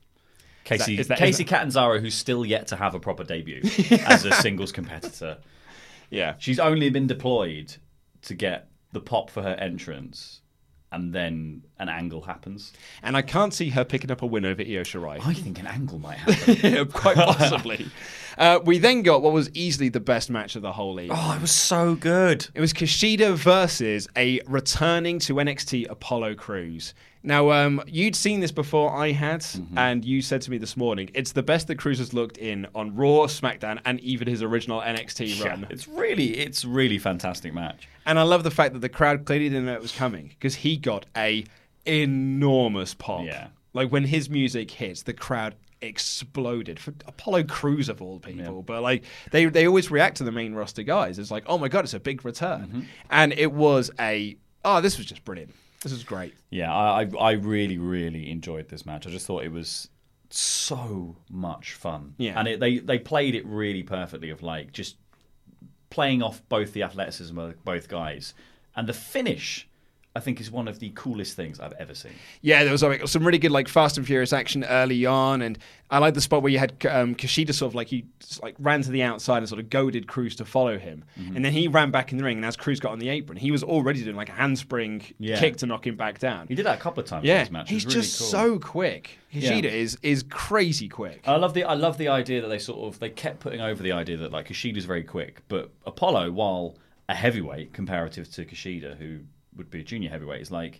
Casey, is that, is that, Casey is that... Catanzaro, who's still yet to have a proper debut as a singles competitor. Yeah. She's only been deployed to get the pop for her entrance, and then an angle happens. And I can't see her picking up a win over Io Shirai. I think an angle might happen. Quite possibly. uh, we then got what was easily the best match of the whole evening. Oh, it was so good. It was Kushida versus a returning to N X T Apollo Crews. Now, um, you'd seen this before I had, mm-hmm. and you said to me this morning, it's the best that Cruz has looked in on Raw, SmackDown, and even his original N X T run. Yeah, it's really, it's really fantastic match. And I love the fact that the crowd clearly didn't know it was coming, because he got a enormous pop. Yeah. Like, when his music hits, the crowd exploded for Apollo Crews of all people. Yeah. But like they they always react to the main roster guys. It's like, oh my god, it's a big return. Mm-hmm. And it was a oh, this was just brilliant. This was great. Yeah, I I really, really enjoyed this match. I just thought it was so much fun. Yeah. And it, they, they played it really perfectly of like just playing off both the athleticism of both guys. And the finish, I think, is one of the coolest things I've ever seen. Yeah, there was like, some really good like Fast and Furious action early on, and I like the spot where you had um, Kushida sort of like he like ran to the outside and sort of goaded Cruz to follow him, mm-hmm. and then he ran back in the ring, and as Cruz got on the apron, he was already doing like a handspring yeah. kick to knock him back down. He did that a couple of times. Yeah, in this match. he's really just cool. so quick. Kushida yeah. is is crazy quick. I love the I love the idea that they sort of they kept putting over the idea that like Kushida's very quick, but Apollo, while a heavyweight comparative to Kushida, who would be a junior heavyweight, is like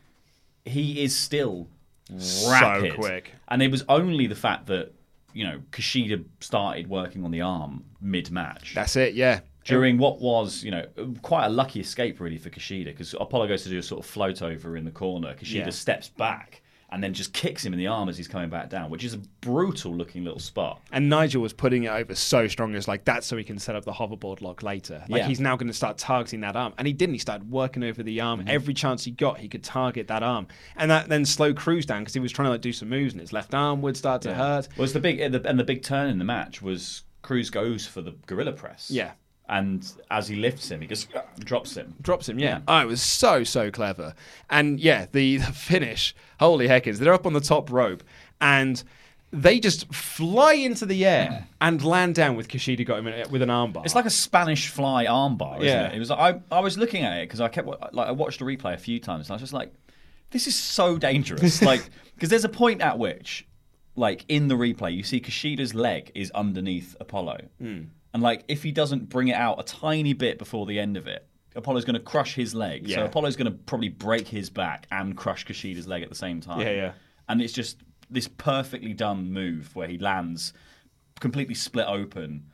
he is still rapid. So quick. And it was only the fact that, you know, Kushida started working on the arm mid-match. That's it, yeah. During what was, you know, quite a lucky escape really for Kushida, because Apollo goes to do a sort of float over in the corner. Kushida Yeah. steps back and then just kicks him in the arm as he's coming back down, which is a brutal looking little spot. And Nigel was putting it over so strong as like that's so he can set up the hoverboard lock later. Like Yeah. he's now going to start targeting that arm, and he didn't. He started working over the arm. Mm-hmm. Every chance he got, he could target that arm, and that then slowed Cruz down because he was trying to like do some moves, and his left arm would start to Yeah. hurt. Was the big and the, and the big turn in the match was Cruz goes for the gorilla press. Yeah. And as he lifts him, he just drops him. Drops him, yeah. Yeah. Oh, it was so, so clever. And yeah, the, the finish, holy heckins, they're up on the top rope and they just fly into the air and land down with Kushida got him in, with an armbar. It's like a Spanish fly armbar, isn't Yeah. it? It was. I I was looking at it because I kept like I watched the replay a few times and I was just like, this is so dangerous. Like because there's a point at which, like in the replay, you see Kushida's leg is underneath Apollo. Mm. And like, if he doesn't bring it out a tiny bit before the end of it, Apollo's going to crush his leg. Yeah. So Apollo's going to probably break his back and crush Kushida's leg at the same time. Yeah, yeah. And it's just this perfectly done move where he lands completely split open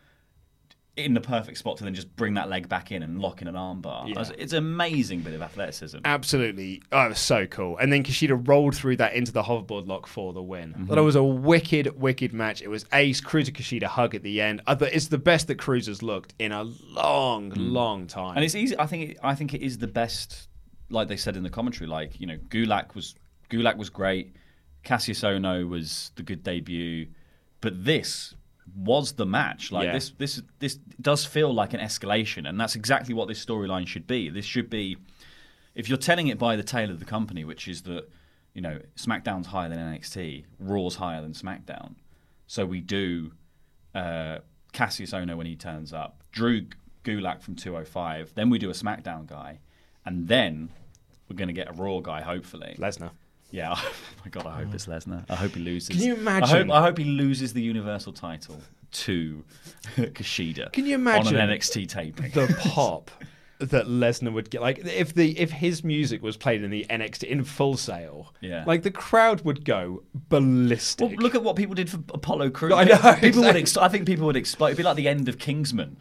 in the perfect spot to then just bring that leg back in and lock in an armbar. Yeah. It's an amazing bit of athleticism. Absolutely. Oh, it was so cool. And then Kushida rolled through that into the hoverboard lock for the win. Mm-hmm. But it was a wicked, wicked match. It was Ace, Cruz and Kushida hug at the end. It's the best that Cruz has looked in a long, mm. long time. And it's easy. I think. It, I think it is the best. Like they said in the commentary, like you know, Gulak was Gulak was great. Cassius Ohno was the good debut, but this was the match. Like Yeah. this, this, this does feel like an escalation, and that's exactly what this storyline should be. This should be, if you're telling it by the tail of the company, which is that you know SmackDown's higher than N X T, Raw's higher than SmackDown, so we do uh, Cassius Ohno when he turns up, Drew Gulak from two oh five, then we do a SmackDown guy, and then we're going to get a Raw guy, hopefully. Lesnar. Yeah, oh my God, I hope it's Lesnar. I hope he loses. Can you imagine? I hope, I hope he loses the Universal title to Kushida. Can you imagine on an N X T taping? The pop that Lesnar would get, like if the if his music was played in the N X T in Full Sail, yeah, like the crowd would go ballistic. Well, look at what people did for Apollo Crews. I know. People exactly. would. Ex- I think people would explode. It'd be like the end of Kingsman.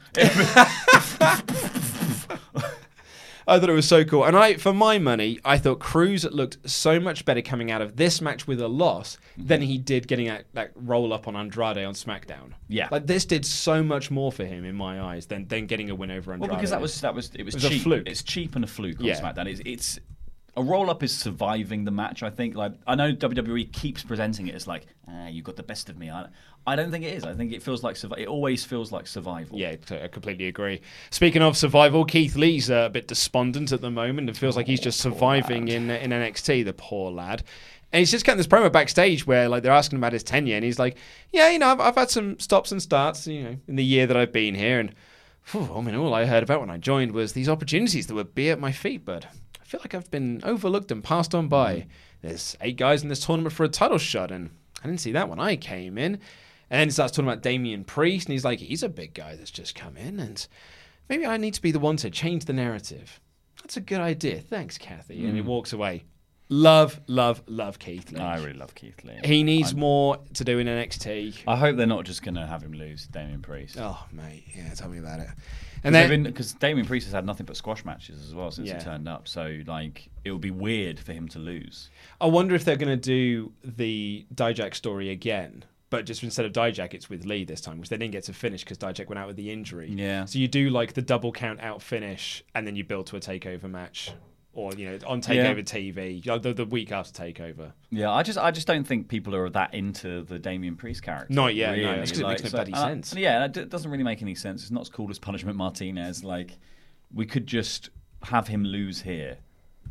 I thought it was so cool. And I, for my money, I thought Cruz looked so much better coming out of this match with a loss than he did getting that, that roll up on Andrade on SmackDown. Yeah. Like this did so much more for him in my eyes than, than getting a win over Andrade. Well, because that was that was it was, it was cheap. a fluke. It's cheap and a fluke on Yeah. SmackDown. It's, it's a roll up is surviving the match. I think. Like I know W W E keeps presenting it as like ah, you got the best of me. I, I don't think it is. I think it feels like survi- it always feels like survival. Yeah, I completely agree. Speaking of survival, Keith Lee's uh, a bit despondent at the moment. It feels like he's just surviving in in N X T. The poor lad. And he's just cutting this promo backstage where like they're asking about his tenure, and he's like, "Yeah, you know, I've, I've had some stops and starts, you know, in the year that I've been here, and whew, I mean, all I heard about when I joined was these opportunities that would be at my feet, but I feel like I've been overlooked and passed on by. There's eight guys in this tournament for a title shot, and I didn't see that when I came in." And then he starts talking about Damian Priest, and he's like, he's a big guy that's just come in, and maybe I need to be the one to change the narrative. That's a good idea. Thanks, Kathy. Mm. And he walks away. Love, love, love Keith Lee. I really love Keith Lee. He needs I'm, more to do in N X T. I hope they're not just going to have him lose Damian Priest. Oh, mate. Yeah, tell me about it. And then because Damian Priest has had nothing but squash matches as well since yeah. he turned up, so like it would be weird for him to lose. I wonder if they're going to do the Dijak story again. But just instead of Dijak, it's with Lee this time, which they didn't get to finish because Dijak went out with the injury. Yeah. So you do like the double count out finish, and then you build to a takeover match, or you know on Takeover yeah. T V the, the week after Takeover. Yeah, I just I just don't think people are that into the Damian Priest character. Not yet. Really. No, it's because like, it makes no so, bloody uh, sense. Yeah, it doesn't really make any sense. It's not as cool as Punishment Martinez. Like we could just have him lose here,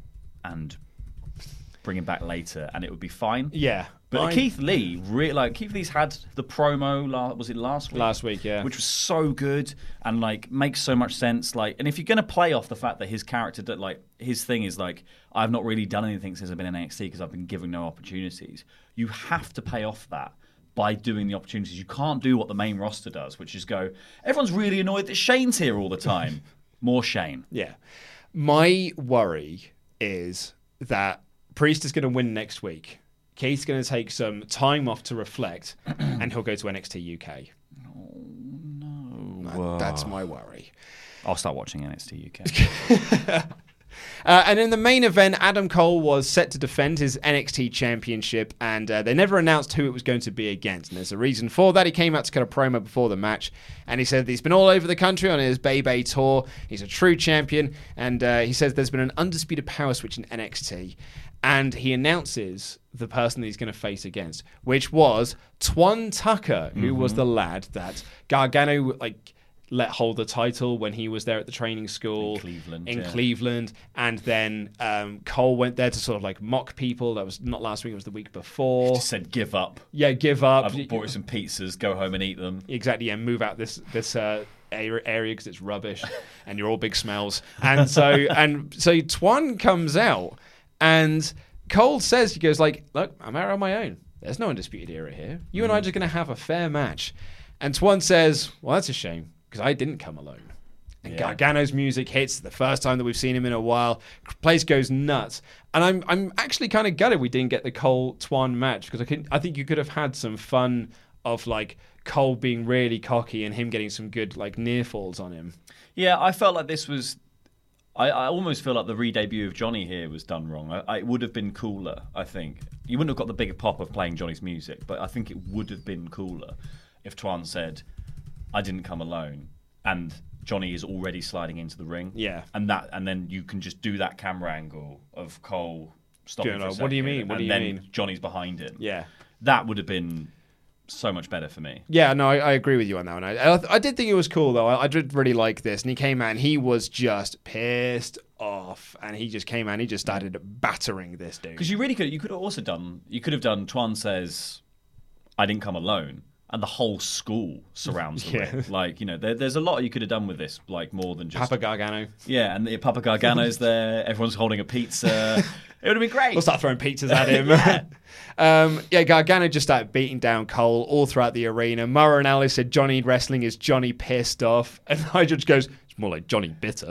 and bring him back later, and it would be fine. Yeah. But I... Keith Lee, really, like Keith Lee's had the promo. La- was it last week? Last week, yeah. Which was so good and like makes so much sense. Like, and if you're gonna play off the fact that his character, that like his thing is like, I've not really done anything since I've been in N X T because I've been given no opportunities. You have to pay off that by doing the opportunities. You can't do what the main roster does, which is go, everyone's really annoyed that Shane's here all the time. More Shane. Yeah. My worry is that Priest is going to win next week. Keith's going to take some time off to reflect, and he'll go to N X T U K. Oh, no. That, that's my worry. I'll start watching N X T U K. Uh, and in the main event, Adam Cole was set to defend his N X T championship, and uh, they never announced who it was going to be against. And there's a reason for that. He came out to cut a promo before the match, and he said that he's been all over the country on his Bay Bay tour. He's a true champion, and uh, he says there's been an undisputed power switch in N X T. And he announces the person that he's going to face against, which was Twan Tucker, who mm-hmm. was the lad that Gargano like let hold the title when he was there at the training school in Cleveland. In yeah. Cleveland, and then um, Cole went there to sort of like mock people. That was not last week; it was the week before. He just said, "Give up." Yeah, give up. I've bought you some pizzas. Go home and eat them. Exactly. Yeah, move out this this. Uh, area because it's rubbish and you're all big smells. And so and so Twan comes out, and Cole says, he goes like, look, I'm out on my own. There's no undisputed era here. You mm. and I are just going to have a fair match. And Twan says, well, that's a shame because I didn't come alone. And yeah. Gargano's music hits the first time that we've seen him in a while. Place goes nuts. And I'm I'm actually kind of gutted we didn't get the Cole Twan match because I could I think you could have had some fun of like Cole being really cocky and him getting some good like near falls on him. Yeah, I felt like this was. I, I almost feel like the re-debut of Johnny here was done wrong. I, I, it would have been cooler, I think. You wouldn't have got the bigger pop of playing Johnny's music, but I think it would have been cooler if Twan said, "I didn't come alone," and Johnny is already sliding into the ring. Yeah, and that, and then you can just do that camera angle of Cole stopping for a second. What do you mean? What and do you then mean? Johnny's behind him. Yeah, that would have been so much better for me. Yeah, no, I, I agree with you on that one. I, I, I did think it was cool, though. I, I did really like this. And he came out and he was just pissed off. And he just came out and he just started battering this dude. Because you really could, you could have also done, you could have done Twan says, I didn't come alone. And the whole school surrounds the yeah. ring. Like, you know, there, there's a lot you could have done with this, like more than just... Papa Gargano. Yeah, and the, Papa Gargano's there, everyone's holding a pizza. It would have been great. We'll start throwing pizzas at him. yeah. Um, yeah, Gargano just started beating down Cole all throughout the arena. Mara and Alice said Johnny wrestling is Johnny pissed off. And Nigel just goes, it's more like Johnny bitter.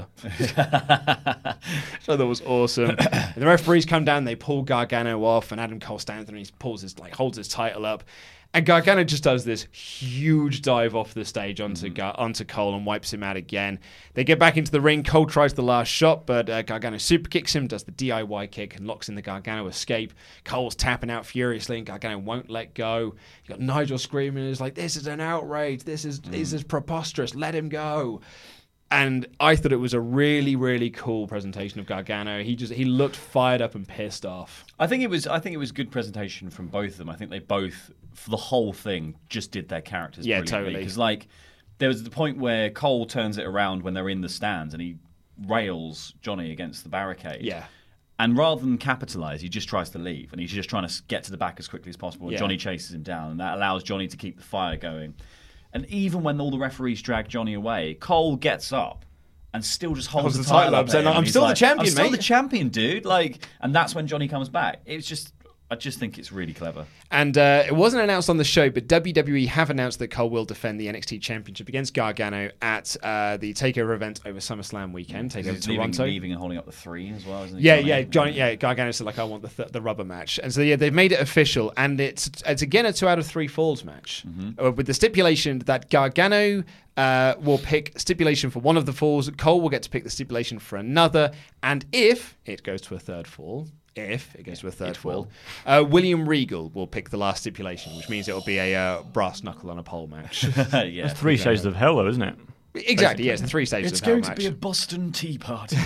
So that was awesome. And the referees come down, they pull Gargano off, and Adam Cole stands there and he pulls his, like, holds his title up. And Gargano just does this huge dive off the stage onto Gar- onto Cole and wipes him out again. They get back into the ring. Cole tries the last shot, but uh, Gargano super kicks him, does the D I Y kick, and locks in the Gargano escape. Cole's tapping out furiously, and Gargano won't let go. You got Nigel screaming, "He's like, this is an outrage. This is mm. this is preposterous. Let him go." And I thought it was a really, really cool presentation of Gargano. He just he looked fired up and pissed off. I think it was I think it was good presentation from both of them. I think they both, for the whole thing, just did their characters yeah, brilliantly. totally. Because like there was the point where Cole turns it around when they're in the stands and he rails Johnny against the barricade. Yeah. And rather than capitalise, he just tries to leave, and he's just trying to get to the back as quickly as possible. And yeah. Johnny chases him down, and that allows Johnny to keep the fire going. And even when all the referees drag Johnny away, Cole gets up and still just holds, holds the, the title title up. up, saying, and "I'm he's still the like, champion, I'm still mate." the champion, dude. Like, and that's when Johnny comes back. It's just, I just think it's really clever. And uh, it wasn't announced on the show, but W W E have announced that Cole will defend the N X T Championship against Gargano at uh, the Takeover event over SummerSlam weekend. Takeover He's leaving, Toronto. leaving and holding up the three as well, isn't he? Yeah, Johnny? yeah, Johnny, yeah. Gargano said like, "I want the th- the rubber match," and so yeah, they've made it official, and it's it's again a two out of three falls match Mm-hmm. uh, with the stipulation that Gargano uh, will pick stipulation for one of the falls, Cole will get to pick the stipulation for another, and if it goes to a third fall. If it goes to a third It fall, will. uh, William Regal will pick the last stipulation, which means it will be a uh, brass knuckle on a pole match. yeah. Three shades of hell, though, isn't it? Exactly, yes, the three stages It's of hell going to match. be a Boston Tea Party.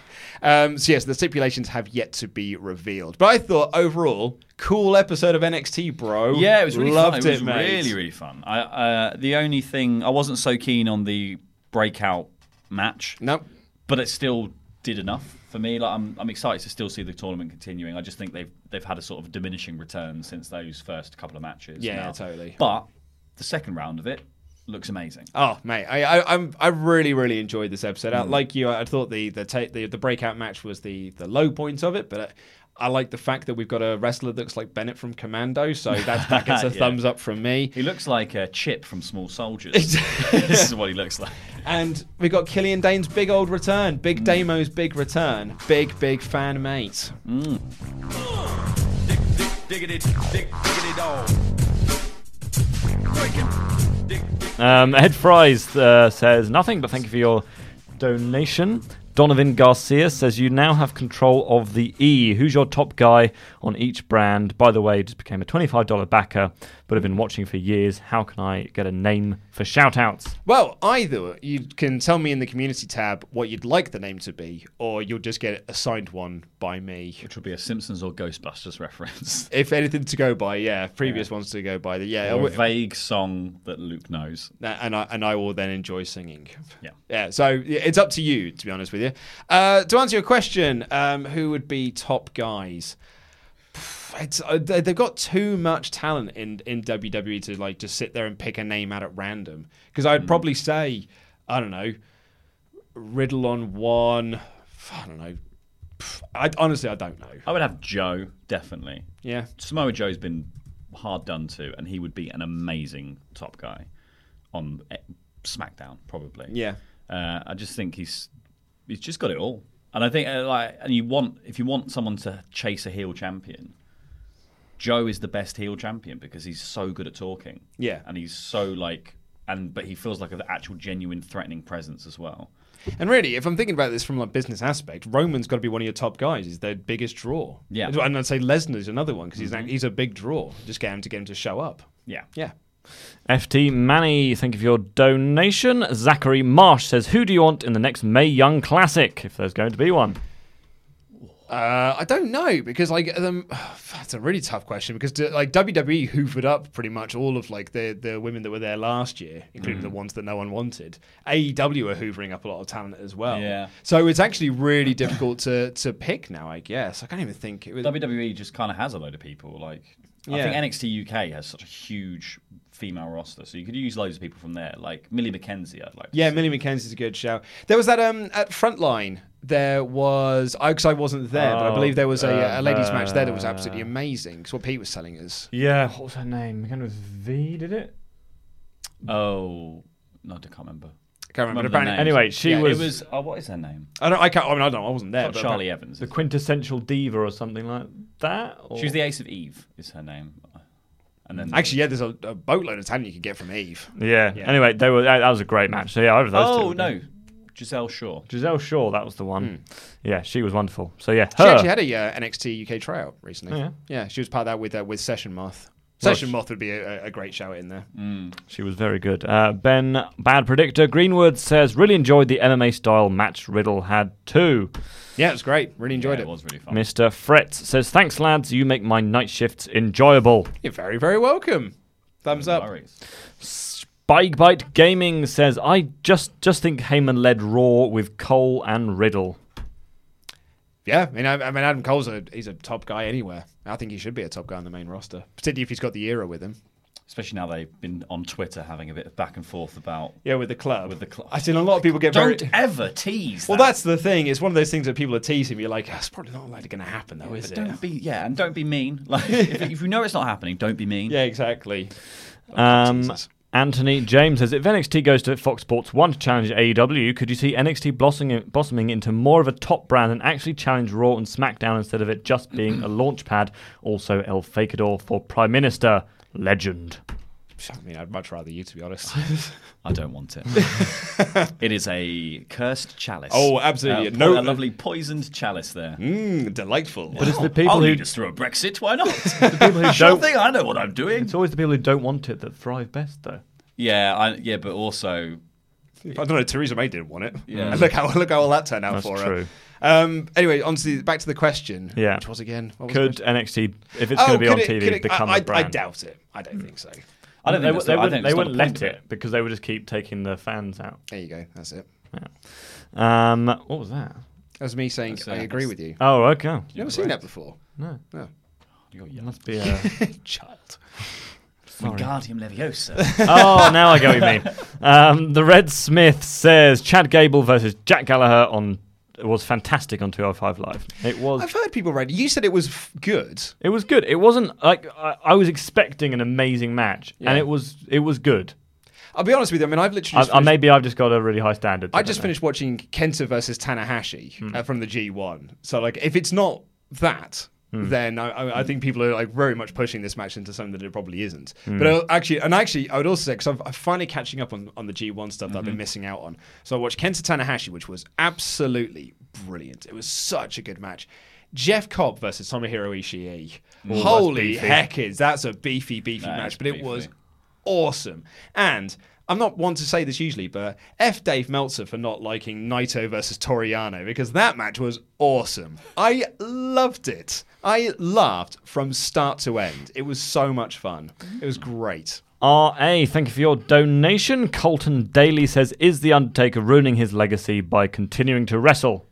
Um, so yes, the stipulations have yet to be revealed. But I thought overall, cool episode of N X T, bro. Yeah, it was really Loved fun. It was mate. really, really fun. I, uh, the only thing I wasn't so keen on the breakout match. Nope. But it still did enough for me. Like I'm, I'm excited to still see the tournament continuing. I just think they've they've had a sort of diminishing return since those first couple of matches. Yeah, now. totally. But the second round of it looks amazing. Oh mate, I I I'm, I really really enjoyed this episode. Mm. Like you, I thought the the, ta- the the breakout match was the the low point of it, but. I, I like the fact that we've got a wrestler that looks like Bennett from Commando, so that, that gets a Yeah. thumbs up from me. He looks like a Chip from Small Soldiers. This is what he looks like. And we got Killian Dane's big old return, Big mm. Damo's big return, big big fan mate. Mm. Dig, dig, diggity, dig, diggity dog. Breaking. Dig, dig. Um, Ed Fries uh, says, nothing, but thank you for your donation. Donovan Garcia says, you now have control of the E. Who's your top guy on each brand? By the way, just became a twenty-five dollars backer, but have been watching for years. How can I get a name for shout-outs? Well, either you can tell me in the community tab what you'd like the name to be, or you'll just get assigned one by me. Which will be a Simpsons or Ghostbusters reference. If anything to go by, yeah. Previous yeah. ones to go by. Yeah. Or a vague song that Luke knows. And I, and I will then enjoy singing. Yeah. Yeah, so it's up to you, to be honest with you. Uh, to answer your question, um, who would be top guys? It's, uh, they've got too much talent in, in W W E to like just sit there and pick a name out at random. Because I'd mm. probably say, I don't know, Riddle on one. I don't know. I, honestly, I don't know. I would have Joe, definitely. Yeah. Samoa Joe's been hard done to, and he would be an amazing top guy on SmackDown, probably. Yeah. Uh, I just think he's he's just got it all. And I think, uh, like, and you want if you want someone to chase a heel champion, Joe is the best heel champion because he's so good at talking. Yeah, and he's so like, and but he feels like an actual genuine threatening presence as well. And really, if I'm thinking about this from a business aspect, Roman's got to be one of your top guys. He's their biggest draw. Yeah, and I'd say Lesnar's another one because mm-hmm. he's he's a big draw. Just get him to get him to show up. Yeah, yeah. F T Manny, thank you for your donation. Zachary Marsh says, who do you want in the next Mae Young Classic, if there's going to be one? Uh, I don't know, because like um, that's a really tough question, because like W W E hoovered up pretty much all of like the the women that were there last year, including mm. the ones that no one wanted. A E W are hoovering up a lot of talent as well. Yeah. So it's actually really difficult to to pick now, I guess. I can't even think. It was... W W E just kind of has a load of people like. I Yeah. think N X T U K has such a huge female roster, so you could use loads of people from there, like Millie McKenzie. I'd like. To Yeah, see. Millie McKenzie's a good shout. There was that um at Frontline. There was I because I wasn't there, but I Oh, believe there was a, uh, a ladies' match there that was absolutely amazing. It's what Pete was telling us. Yeah, what was her name? Began with V, did it? Oh no, I can't remember. Can't remember. the Apparently- names. Anyway, she Yeah, was- It was. Oh, what is her name? I don't. I can't. I mean, I don't. I wasn't there. Not but Charlie Evans. The is it? quintessential diva or something like that? Or? She was the Ace of Eve. Is her name? And then Actually, yeah, there's a, a boatload of talent you can get from Eve. Yeah. Yeah. Anyway, they were that, that was a great match. So yeah, over those two. Oh no, Giselle Shaw. Giselle Shaw, that was the one. Yeah, she was wonderful. So yeah, She her. actually had a uh, N X T U K tryout recently. Oh, yeah? yeah, she was part of that with uh, with Session Moth. Well, Session she- Moth would be a, a great shout in there. She was very good. Uh, Ben, Bad Predictor Greenwood says, really enjoyed the M M A style match Riddle had too. Yeah, it was great. Really enjoyed Yeah, it. it was really fun. Mister Fretz says, thanks lads, you make my night shifts enjoyable. You're very, very welcome. Thumbs No up. worries. Spike Bite Gaming says, I just just think Heyman led Raw with Cole and Riddle. Yeah, I mean, I, I mean, Adam Cole's a he's a top guy anywhere. I think he should be a top guy on the main roster, particularly if he's got the era with him. Especially now they've been on Twitter having a bit of back and forth about. Yeah, with the club. With the club. I've seen a lot of people get Don't very. ever tease. Well, that. that's the thing. It's one of those things that people are teasing. You're like, it's probably not likely going to happen, though, is But it? don't be yeah, and don't be mean. Like if, if you know it's not happening, don't be mean. Yeah, exactly. Um, Jesus. Anthony James says, if N X T goes to Fox Sports one to challenge A E W, could you see N X T blossoming, blossoming into more of a top brand and actually challenge Raw and SmackDown instead of it just being a launch pad? Also, El Fakador for Prime Minister. Legend. I mean, I'd much rather you, to be honest. I don't want it. It is a cursed chalice. Oh, absolutely. Uh, No- po- a lovely poisoned chalice there. Mmm, delightful. But it's the people I'll who lead us through a Brexit. Why not? the people who Sure don't. thing. I know what I'm doing. It's always the people who don't want it that thrive best, though. Yeah, I, yeah, but also I don't know. Theresa May didn't want it. Yeah. And look how look how all that turned out That's for true. her. Um, anyway, on to the, back to the question. Yeah. Which was again. What was Could the N X T, if it's question? going to be Oh, on could T it- V, could it- become I, a I, brand? I doubt it. I don't think so. I don't they, think would- that's they the- I wouldn't, think they it's not wouldn't the let point of it because they would just keep taking the fans out. There you go. That's it. Um, what was that? That was me saying That's, uh, I agree with you. Oh, okay. You've never seen that before? No, No. You're it young. must be a. Child. Wingardium Leviosa. Oh, now I get what you mean. Um, the Red Smith says Chad Gable versus Jack Gallagher on was fantastic on two oh five Live. It was. I've heard people read. You said it was f- good. It was good. It wasn't like I, I was expecting an amazing match, Yeah. and it was. It was good. I'll be honest with you. I mean, I've literally. I, just I, finished- maybe I've just got a really high standard. I don't just know. finished watching Kenta versus Tanahashi uh, from the G one. So, like, if it's not that, then I, I, I think people are like very much pushing this match into something that it probably isn't. But I'll actually, and actually, I would also say because I'm finally catching up on, on the G one stuff that I've been missing out on. So I watched Kenta Tanahashi, which was absolutely brilliant. It was such a good match. Jeff Cobb versus Tomohiro Ishii. that's Holy beefy. heck, is that's a beefy, beefy That match. is But it beefy. was awesome. And I'm not one to say this usually, but F Dave Meltzer for not liking Naito versus Toriano because that match was awesome. I loved it. I laughed from start to end. It was so much fun. It was great. R A, thank you for your donation. Colton Daly says, is The Undertaker ruining his legacy by continuing to wrestle?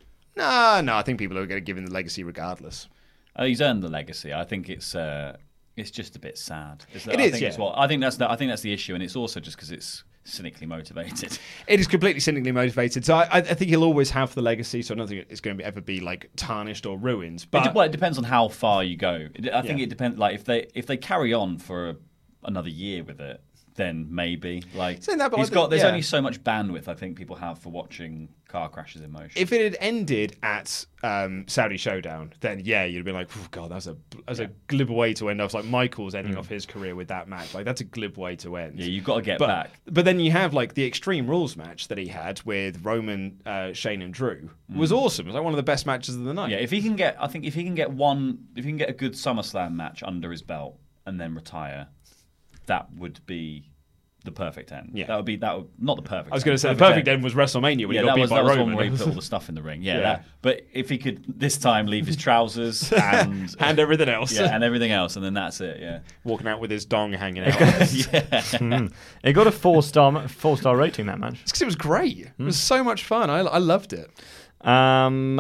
No, no, I think people are going to give him the legacy regardless. Uh, he's earned the legacy. I think it's uh, it's just a bit sad. It's, It I is, think it's yeah. what I think that's the, I think that's the issue, and it's also just because it's cynically motivated. It is completely cynically motivated. So I, I think he'll always have the legacy. So I don't think it's going to be, ever be like tarnished or ruined. It, But de- well, it depends on how far you go. It- I think Yeah. it depends. Like if they if they carry on for a, another year with it, then maybe like Saying that, but he's I got. think- There's yeah. only so much bandwidth I think people have for watching car crashes in motion. if it had ended at um, Saudi Showdown, then yeah, you'd be like, oh, God, that's a that's a glib way to end. I was like, Michael's ending off his career with that match. Like that's a glib way to end. yeah, you've got to get but, back. But then you have like the Extreme Rules match that he had with Roman, uh, Shane, and Drew was awesome. It was like one of the best matches of the night. Yeah, if he can get, I think if he can get one, if he can get a good SummerSlam match under his belt and then retire, that would be the perfect end. Yeah. that would be that. Would, not the perfect. I was going to end, say the perfect end was WrestleMania when Yeah, he got that beat was, by that was Roman. one where he put all the stuff in the ring. Yeah, Yeah. That, but if he could this time leave his trousers and and everything else. yeah, and everything else, and then that's it. Yeah, Walking out with his dong hanging out. yeah. It got a four star four star rating, that match. It's because it was great. It was so much fun. I, I loved it. Um,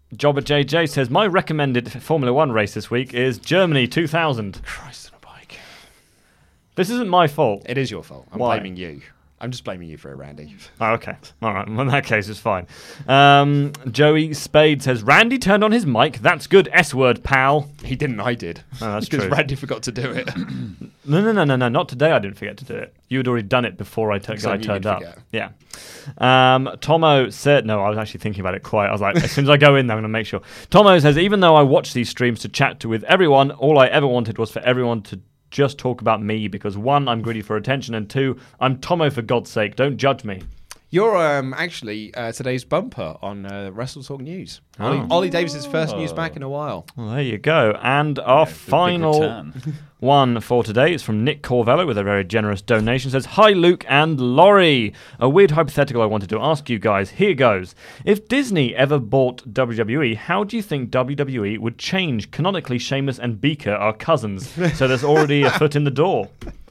Jobber J J says, my recommended Formula One race this week is Germany two thousand. Christ on a bike. This isn't my fault. It is your fault. I'm Why? blaming you. I'm just blaming you for it, Randy. Oh, okay. All right. Well, in that case, it's fine. Um, Joey Spade says, Randy turned on his mic. That's good S-word, pal. He didn't, I did. Oh, that's because true. Randy forgot to do it. No, no, no, no, no. Not today. I didn't forget to do it. You had already done it before I, t- Because I I knew turned you'd up. forget. Yeah. Um, Tomo said, no, I was actually thinking about it quite. I was like, as soon as I go in there, I'm going to make sure. Tomo says, even though I watch these streams to chat to with everyone, all I ever wanted was for everyone to just talk about me because one, I'm greedy for attention, and two, I'm Tomo for God's sake. Don't judge me. You're um, actually uh, today's bumper on uh, Wrestle Talk News. Oh. Ollie, Ollie Davis's first news back in a while. Well, there you go. And our Yeah, the big final return. one for today is from Nick Corvello with a very generous donation. Says, hi, Luke and Laurie. A weird hypothetical I wanted to ask you guys. Here goes. If Disney ever bought W W E, how do you think W W E would change? Canonically, Sheamus and Beaker are cousins, so there's already a foot in the door.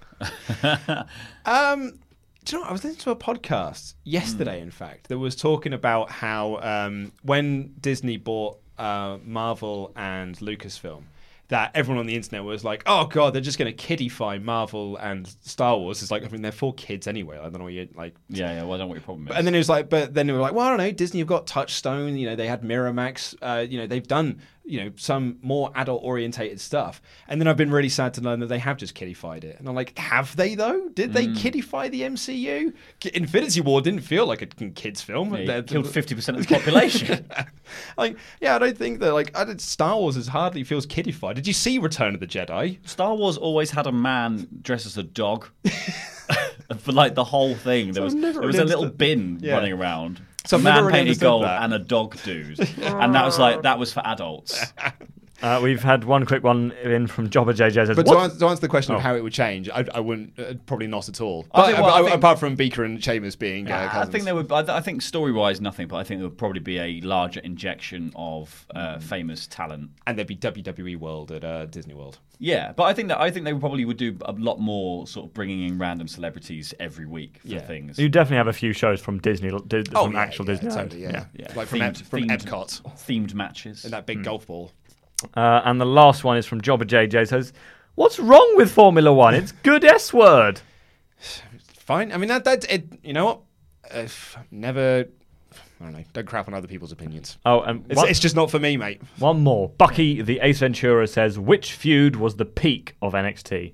Um, do you know what? I was listening to a podcast yesterday, in fact, that was talking about how um, when Disney bought uh, Marvel and Lucasfilm, that everyone on the internet was like, oh, God, they're just going to kiddify Marvel and Star Wars. It's like, I mean, they're for kids anyway. I don't know what you like. Yeah, yeah. Well, I don't know what your problem is. And then it was like, but then they were like, well, I don't know. Disney have got Touchstone. You know, they had Miramax. Uh, you know, they've done, you know, some more adult orientated stuff. And then I've been really sad to learn that they have just kiddified it. And I'm like, have they though? Did they Mm. kiddify the M C U? Infinity War didn't feel like a kids film. Yeah, you They're- killed fifty percent of the population. like, yeah, I don't think that. Like, I did, Star Wars is hardly feels kiddified. Did you see Return of the Jedi? Star Wars always had a man dressed as a dog. For like the whole thing, there So was I've never there was a really little understood- bin Yeah. running around. So a I've never man really painted understood gold that. and a dog dude, and that was like that was for adults. Uh, we've had one quick one in from Jobber J J. Says, But what? to answer, to answer the question Oh. of how it would change, I, I wouldn't. Uh, probably not at all. I But, think- well, I but- think- apart from Beaker and Sheamus being uh, Yeah, I cousins. think there would. I, I think story-wise, nothing. But I think there would probably be a larger injection of uh, famous talent, and there'd be W W E World at uh, Disney World. Yeah, but I think that I think they probably would do a lot more sort of bringing in random celebrities every week for Yeah. things. You definitely have a few shows from Disney, di- Oh, from yeah, actual yeah, Disney. totally, yeah. Yeah, Like from Ep- from Epcot. themed matches And that big golf ball. Uh, and the last one is from Jobber J J. Says, what's wrong with Formula One? It's good S word. Fine. I mean, that that it. You know what? Uh, never. I don't know. Don't crap on other people's opinions. Oh, and It's, one, it's just not for me, mate. one more. Bucky the Ace Ventura says, which feud was the peak of N X T?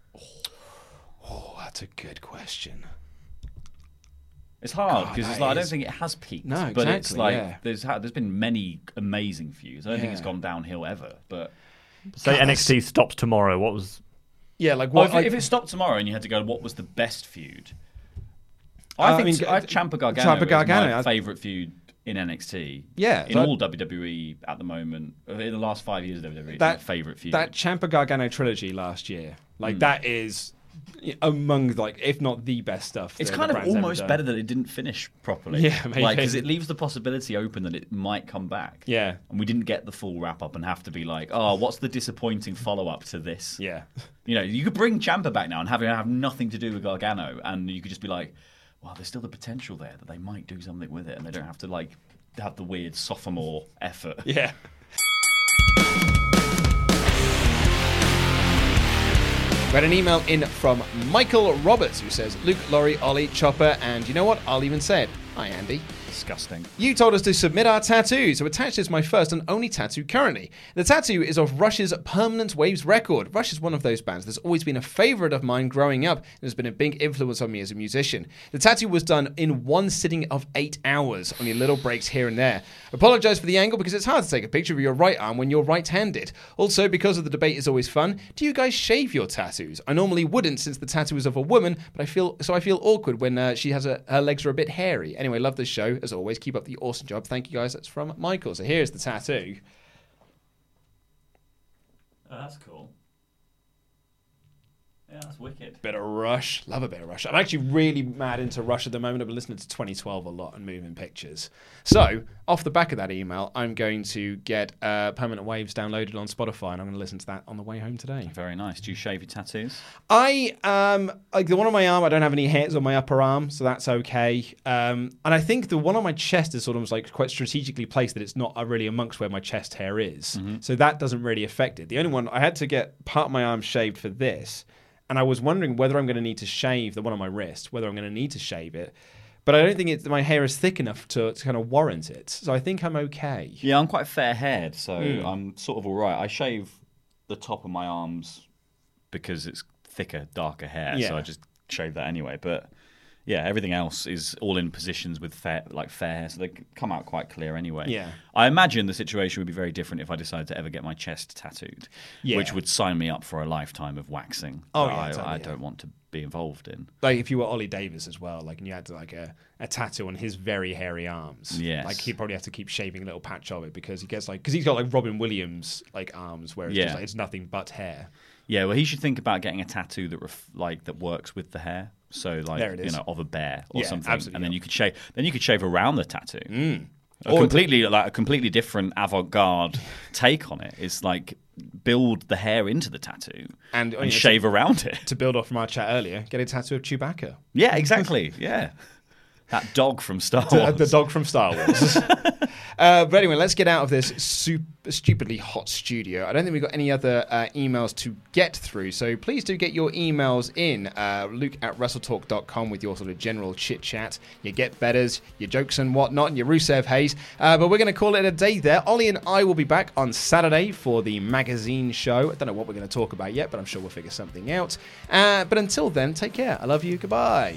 Oh, that's a good question. It's hard God, because it's that like, I don't is- think it has peaked. No, but it's exactly, like yeah. there's ha- there's been many amazing feuds. I don't think it's Yeah. gone downhill ever. But Say God, N X T stops tomorrow. What was? Yeah, like well, what? if, like, if it stopped tomorrow and you had to go, what was the best feud? Uh, I I think mean, I Ciampa Gargano Ciampa is Gargano, my I- favourite feud in N X T. Yeah, in that- all W W E at the moment. In the last five years of W W E, it's that my favourite feud. that Ciampa Gargano trilogy last year, like that is among like if not the best stuff. It's that kind the of brand's ever almost done. better that it didn't finish properly. Yeah, maybe. Like, because it leaves the possibility open that it might come back. Yeah. And we didn't get the full wrap up and have to be like, oh, what's the disappointing follow up to this? Yeah. You know, you could bring Ciampa back now and have it have nothing to do with Gargano, and you could just be like, well, there's still the potential there that they might do something with it, and they don't have to like have the weird sophomore effort. Yeah. We had an email in from Michael Roberts who says, Luke, Laurie, Ollie, Chopper, and you know what? I'll even say it. Hi, Andy. Disgusting. You told us to submit our tattoo, so attached is my first and only tattoo currently. The tattoo is of Rush's Permanent Waves record. Rush is one of those bands that's always been a favourite of mine growing up and has been a big influence on me as a musician. The tattoo was done in one sitting of eight hours, only little breaks here and there. Apologise for the angle because it's hard to take a picture of your right arm when you're right-handed. Also, because of the debate is always fun, do you guys shave your tattoos? I normally wouldn't since the tattoo is of a woman, but I feel so I feel awkward when uh, she has a, her legs are a bit hairy. Anyway, love this show. As always, keep up the awesome job. Thank you guys. That's from Michael. So here's the tattoo. Oh, that's cool. Yeah, that's wicked. Bit of Rush. Love a bit of Rush. I'm actually really mad into Rush at the moment. I've been listening to twenty twelve a lot and Moving Pictures. So, off the back of that email, I'm going to get uh, Permanent Waves downloaded on Spotify, and I'm going to listen to that on the way home today. Very nice. Do you shave your tattoos? I, um, like the one on my arm, I don't have any hairs on my upper arm, so that's okay. Um, and I think the one on my chest is sort of like quite strategically placed that it's not really amongst where my chest hair is. Mm-hmm. So that doesn't really affect it. The only one, I had to get part of my arm shaved for this. And I was wondering whether I'm going to need to shave the one on my wrist, whether I'm going to need to shave it. But I don't think it's, my hair is thick enough to, to kind of warrant it. So I think I'm okay. Yeah, I'm quite fair-haired, so Mm. I'm sort of all right. I shave the top of my arms because it's thicker, darker hair, Yeah. so I just shave that anyway. But yeah, everything else is all in positions with fair, like fair hair, so they come out quite clear anyway. Yeah. I imagine the situation would be very different if I decided to ever get my chest tattooed, Yeah. which would sign me up for a lifetime of waxing. Oh, that yeah, I, totally, I yeah. don't want to be involved in. Like if you were Ollie Davis as well, like and you had like a, a tattoo on his very hairy arms. Yes. Like he'd probably have to keep shaving a little patch of it because he gets like, because he's got like Robin Williams like arms where it's Yeah. just like, it's nothing but hair. Yeah, well, he should think about getting a tattoo that ref- like that works with the hair. So, like, There it you is. know, of a bear or Yeah, something, absolutely, and then yeah. you could shave. Then you could shave around the tattoo. Mm. A Or- completely like a completely different avant-garde take on it is like build the hair into the tattoo And, and, you know, shave to- around it. To build off from our chat earlier, get a tattoo of Chewbacca. Yeah, exactly. Yeah, that dog from Star The, Wars. the dog from Star Wars. uh, but anyway, let's get out of this super, stupidly hot studio. I don't think we've got any other uh, emails to get through, so please do get your emails in. Uh, Luke at wrestletalk dot com with your sort of general chit-chat, your get-betters, your jokes and whatnot, and your Rusev Hayes. Uh, but we're going to call it a day there. Ollie and I will be back on Saturday for the magazine show. I don't know what we're going to talk about yet, but I'm sure we'll figure something out. Uh, but until then, take care. I love you. Goodbye.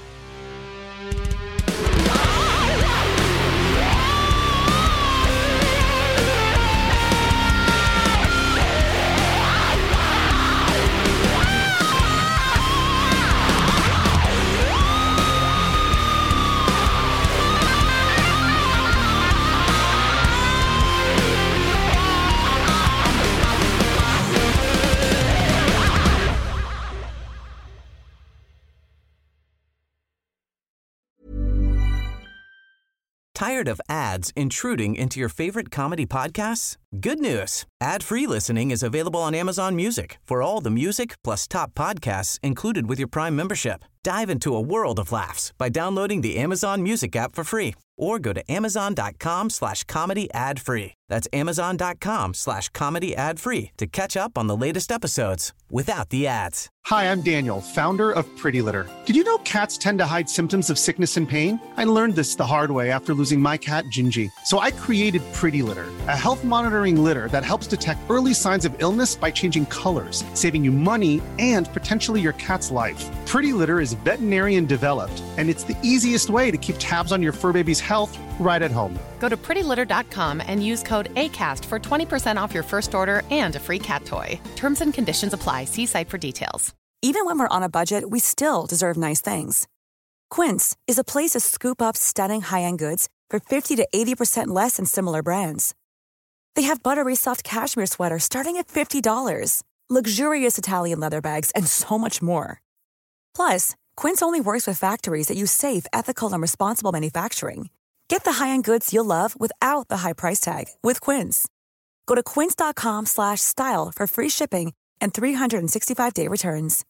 Tired of ads intruding into your favorite comedy podcasts? Good news. Ad-free listening is available on Amazon Music for all the music plus top podcasts included with your Prime membership. Dive into a world of laughs by downloading the Amazon Music app for free or go to amazon.com slash comedy ad free. That's amazon.com slash comedy ad free to catch up on the latest episodes without the ads. Hi, I'm Daniel, founder of Pretty Litter. Did you know cats tend to hide symptoms of sickness and pain? I learned this the hard way after losing my cat, Gingy. So I created Pretty Litter, a health monitoring litter that helps detect early signs of illness by changing colors, saving you money and potentially your cat's life. Pretty Litter is veterinarian developed, and it's the easiest way to keep tabs on your fur baby's health right at home. Go to pretty litter dot com and use code ACAST for twenty percent off your first order and a free cat toy. Terms and conditions apply. See site for details. Even when we're on a budget, we still deserve nice things. Quince is a place to scoop up stunning high-end goods for fifty to eighty percent less than similar brands. They have buttery soft cashmere sweaters starting at fifty dollars, luxurious Italian leather bags, and so much more. Plus, Quince only works with factories that use safe, ethical, and responsible manufacturing. Get the high-end goods you'll love without the high price tag with Quince. Go to quince.com slash style for free shipping and three sixty-five day returns.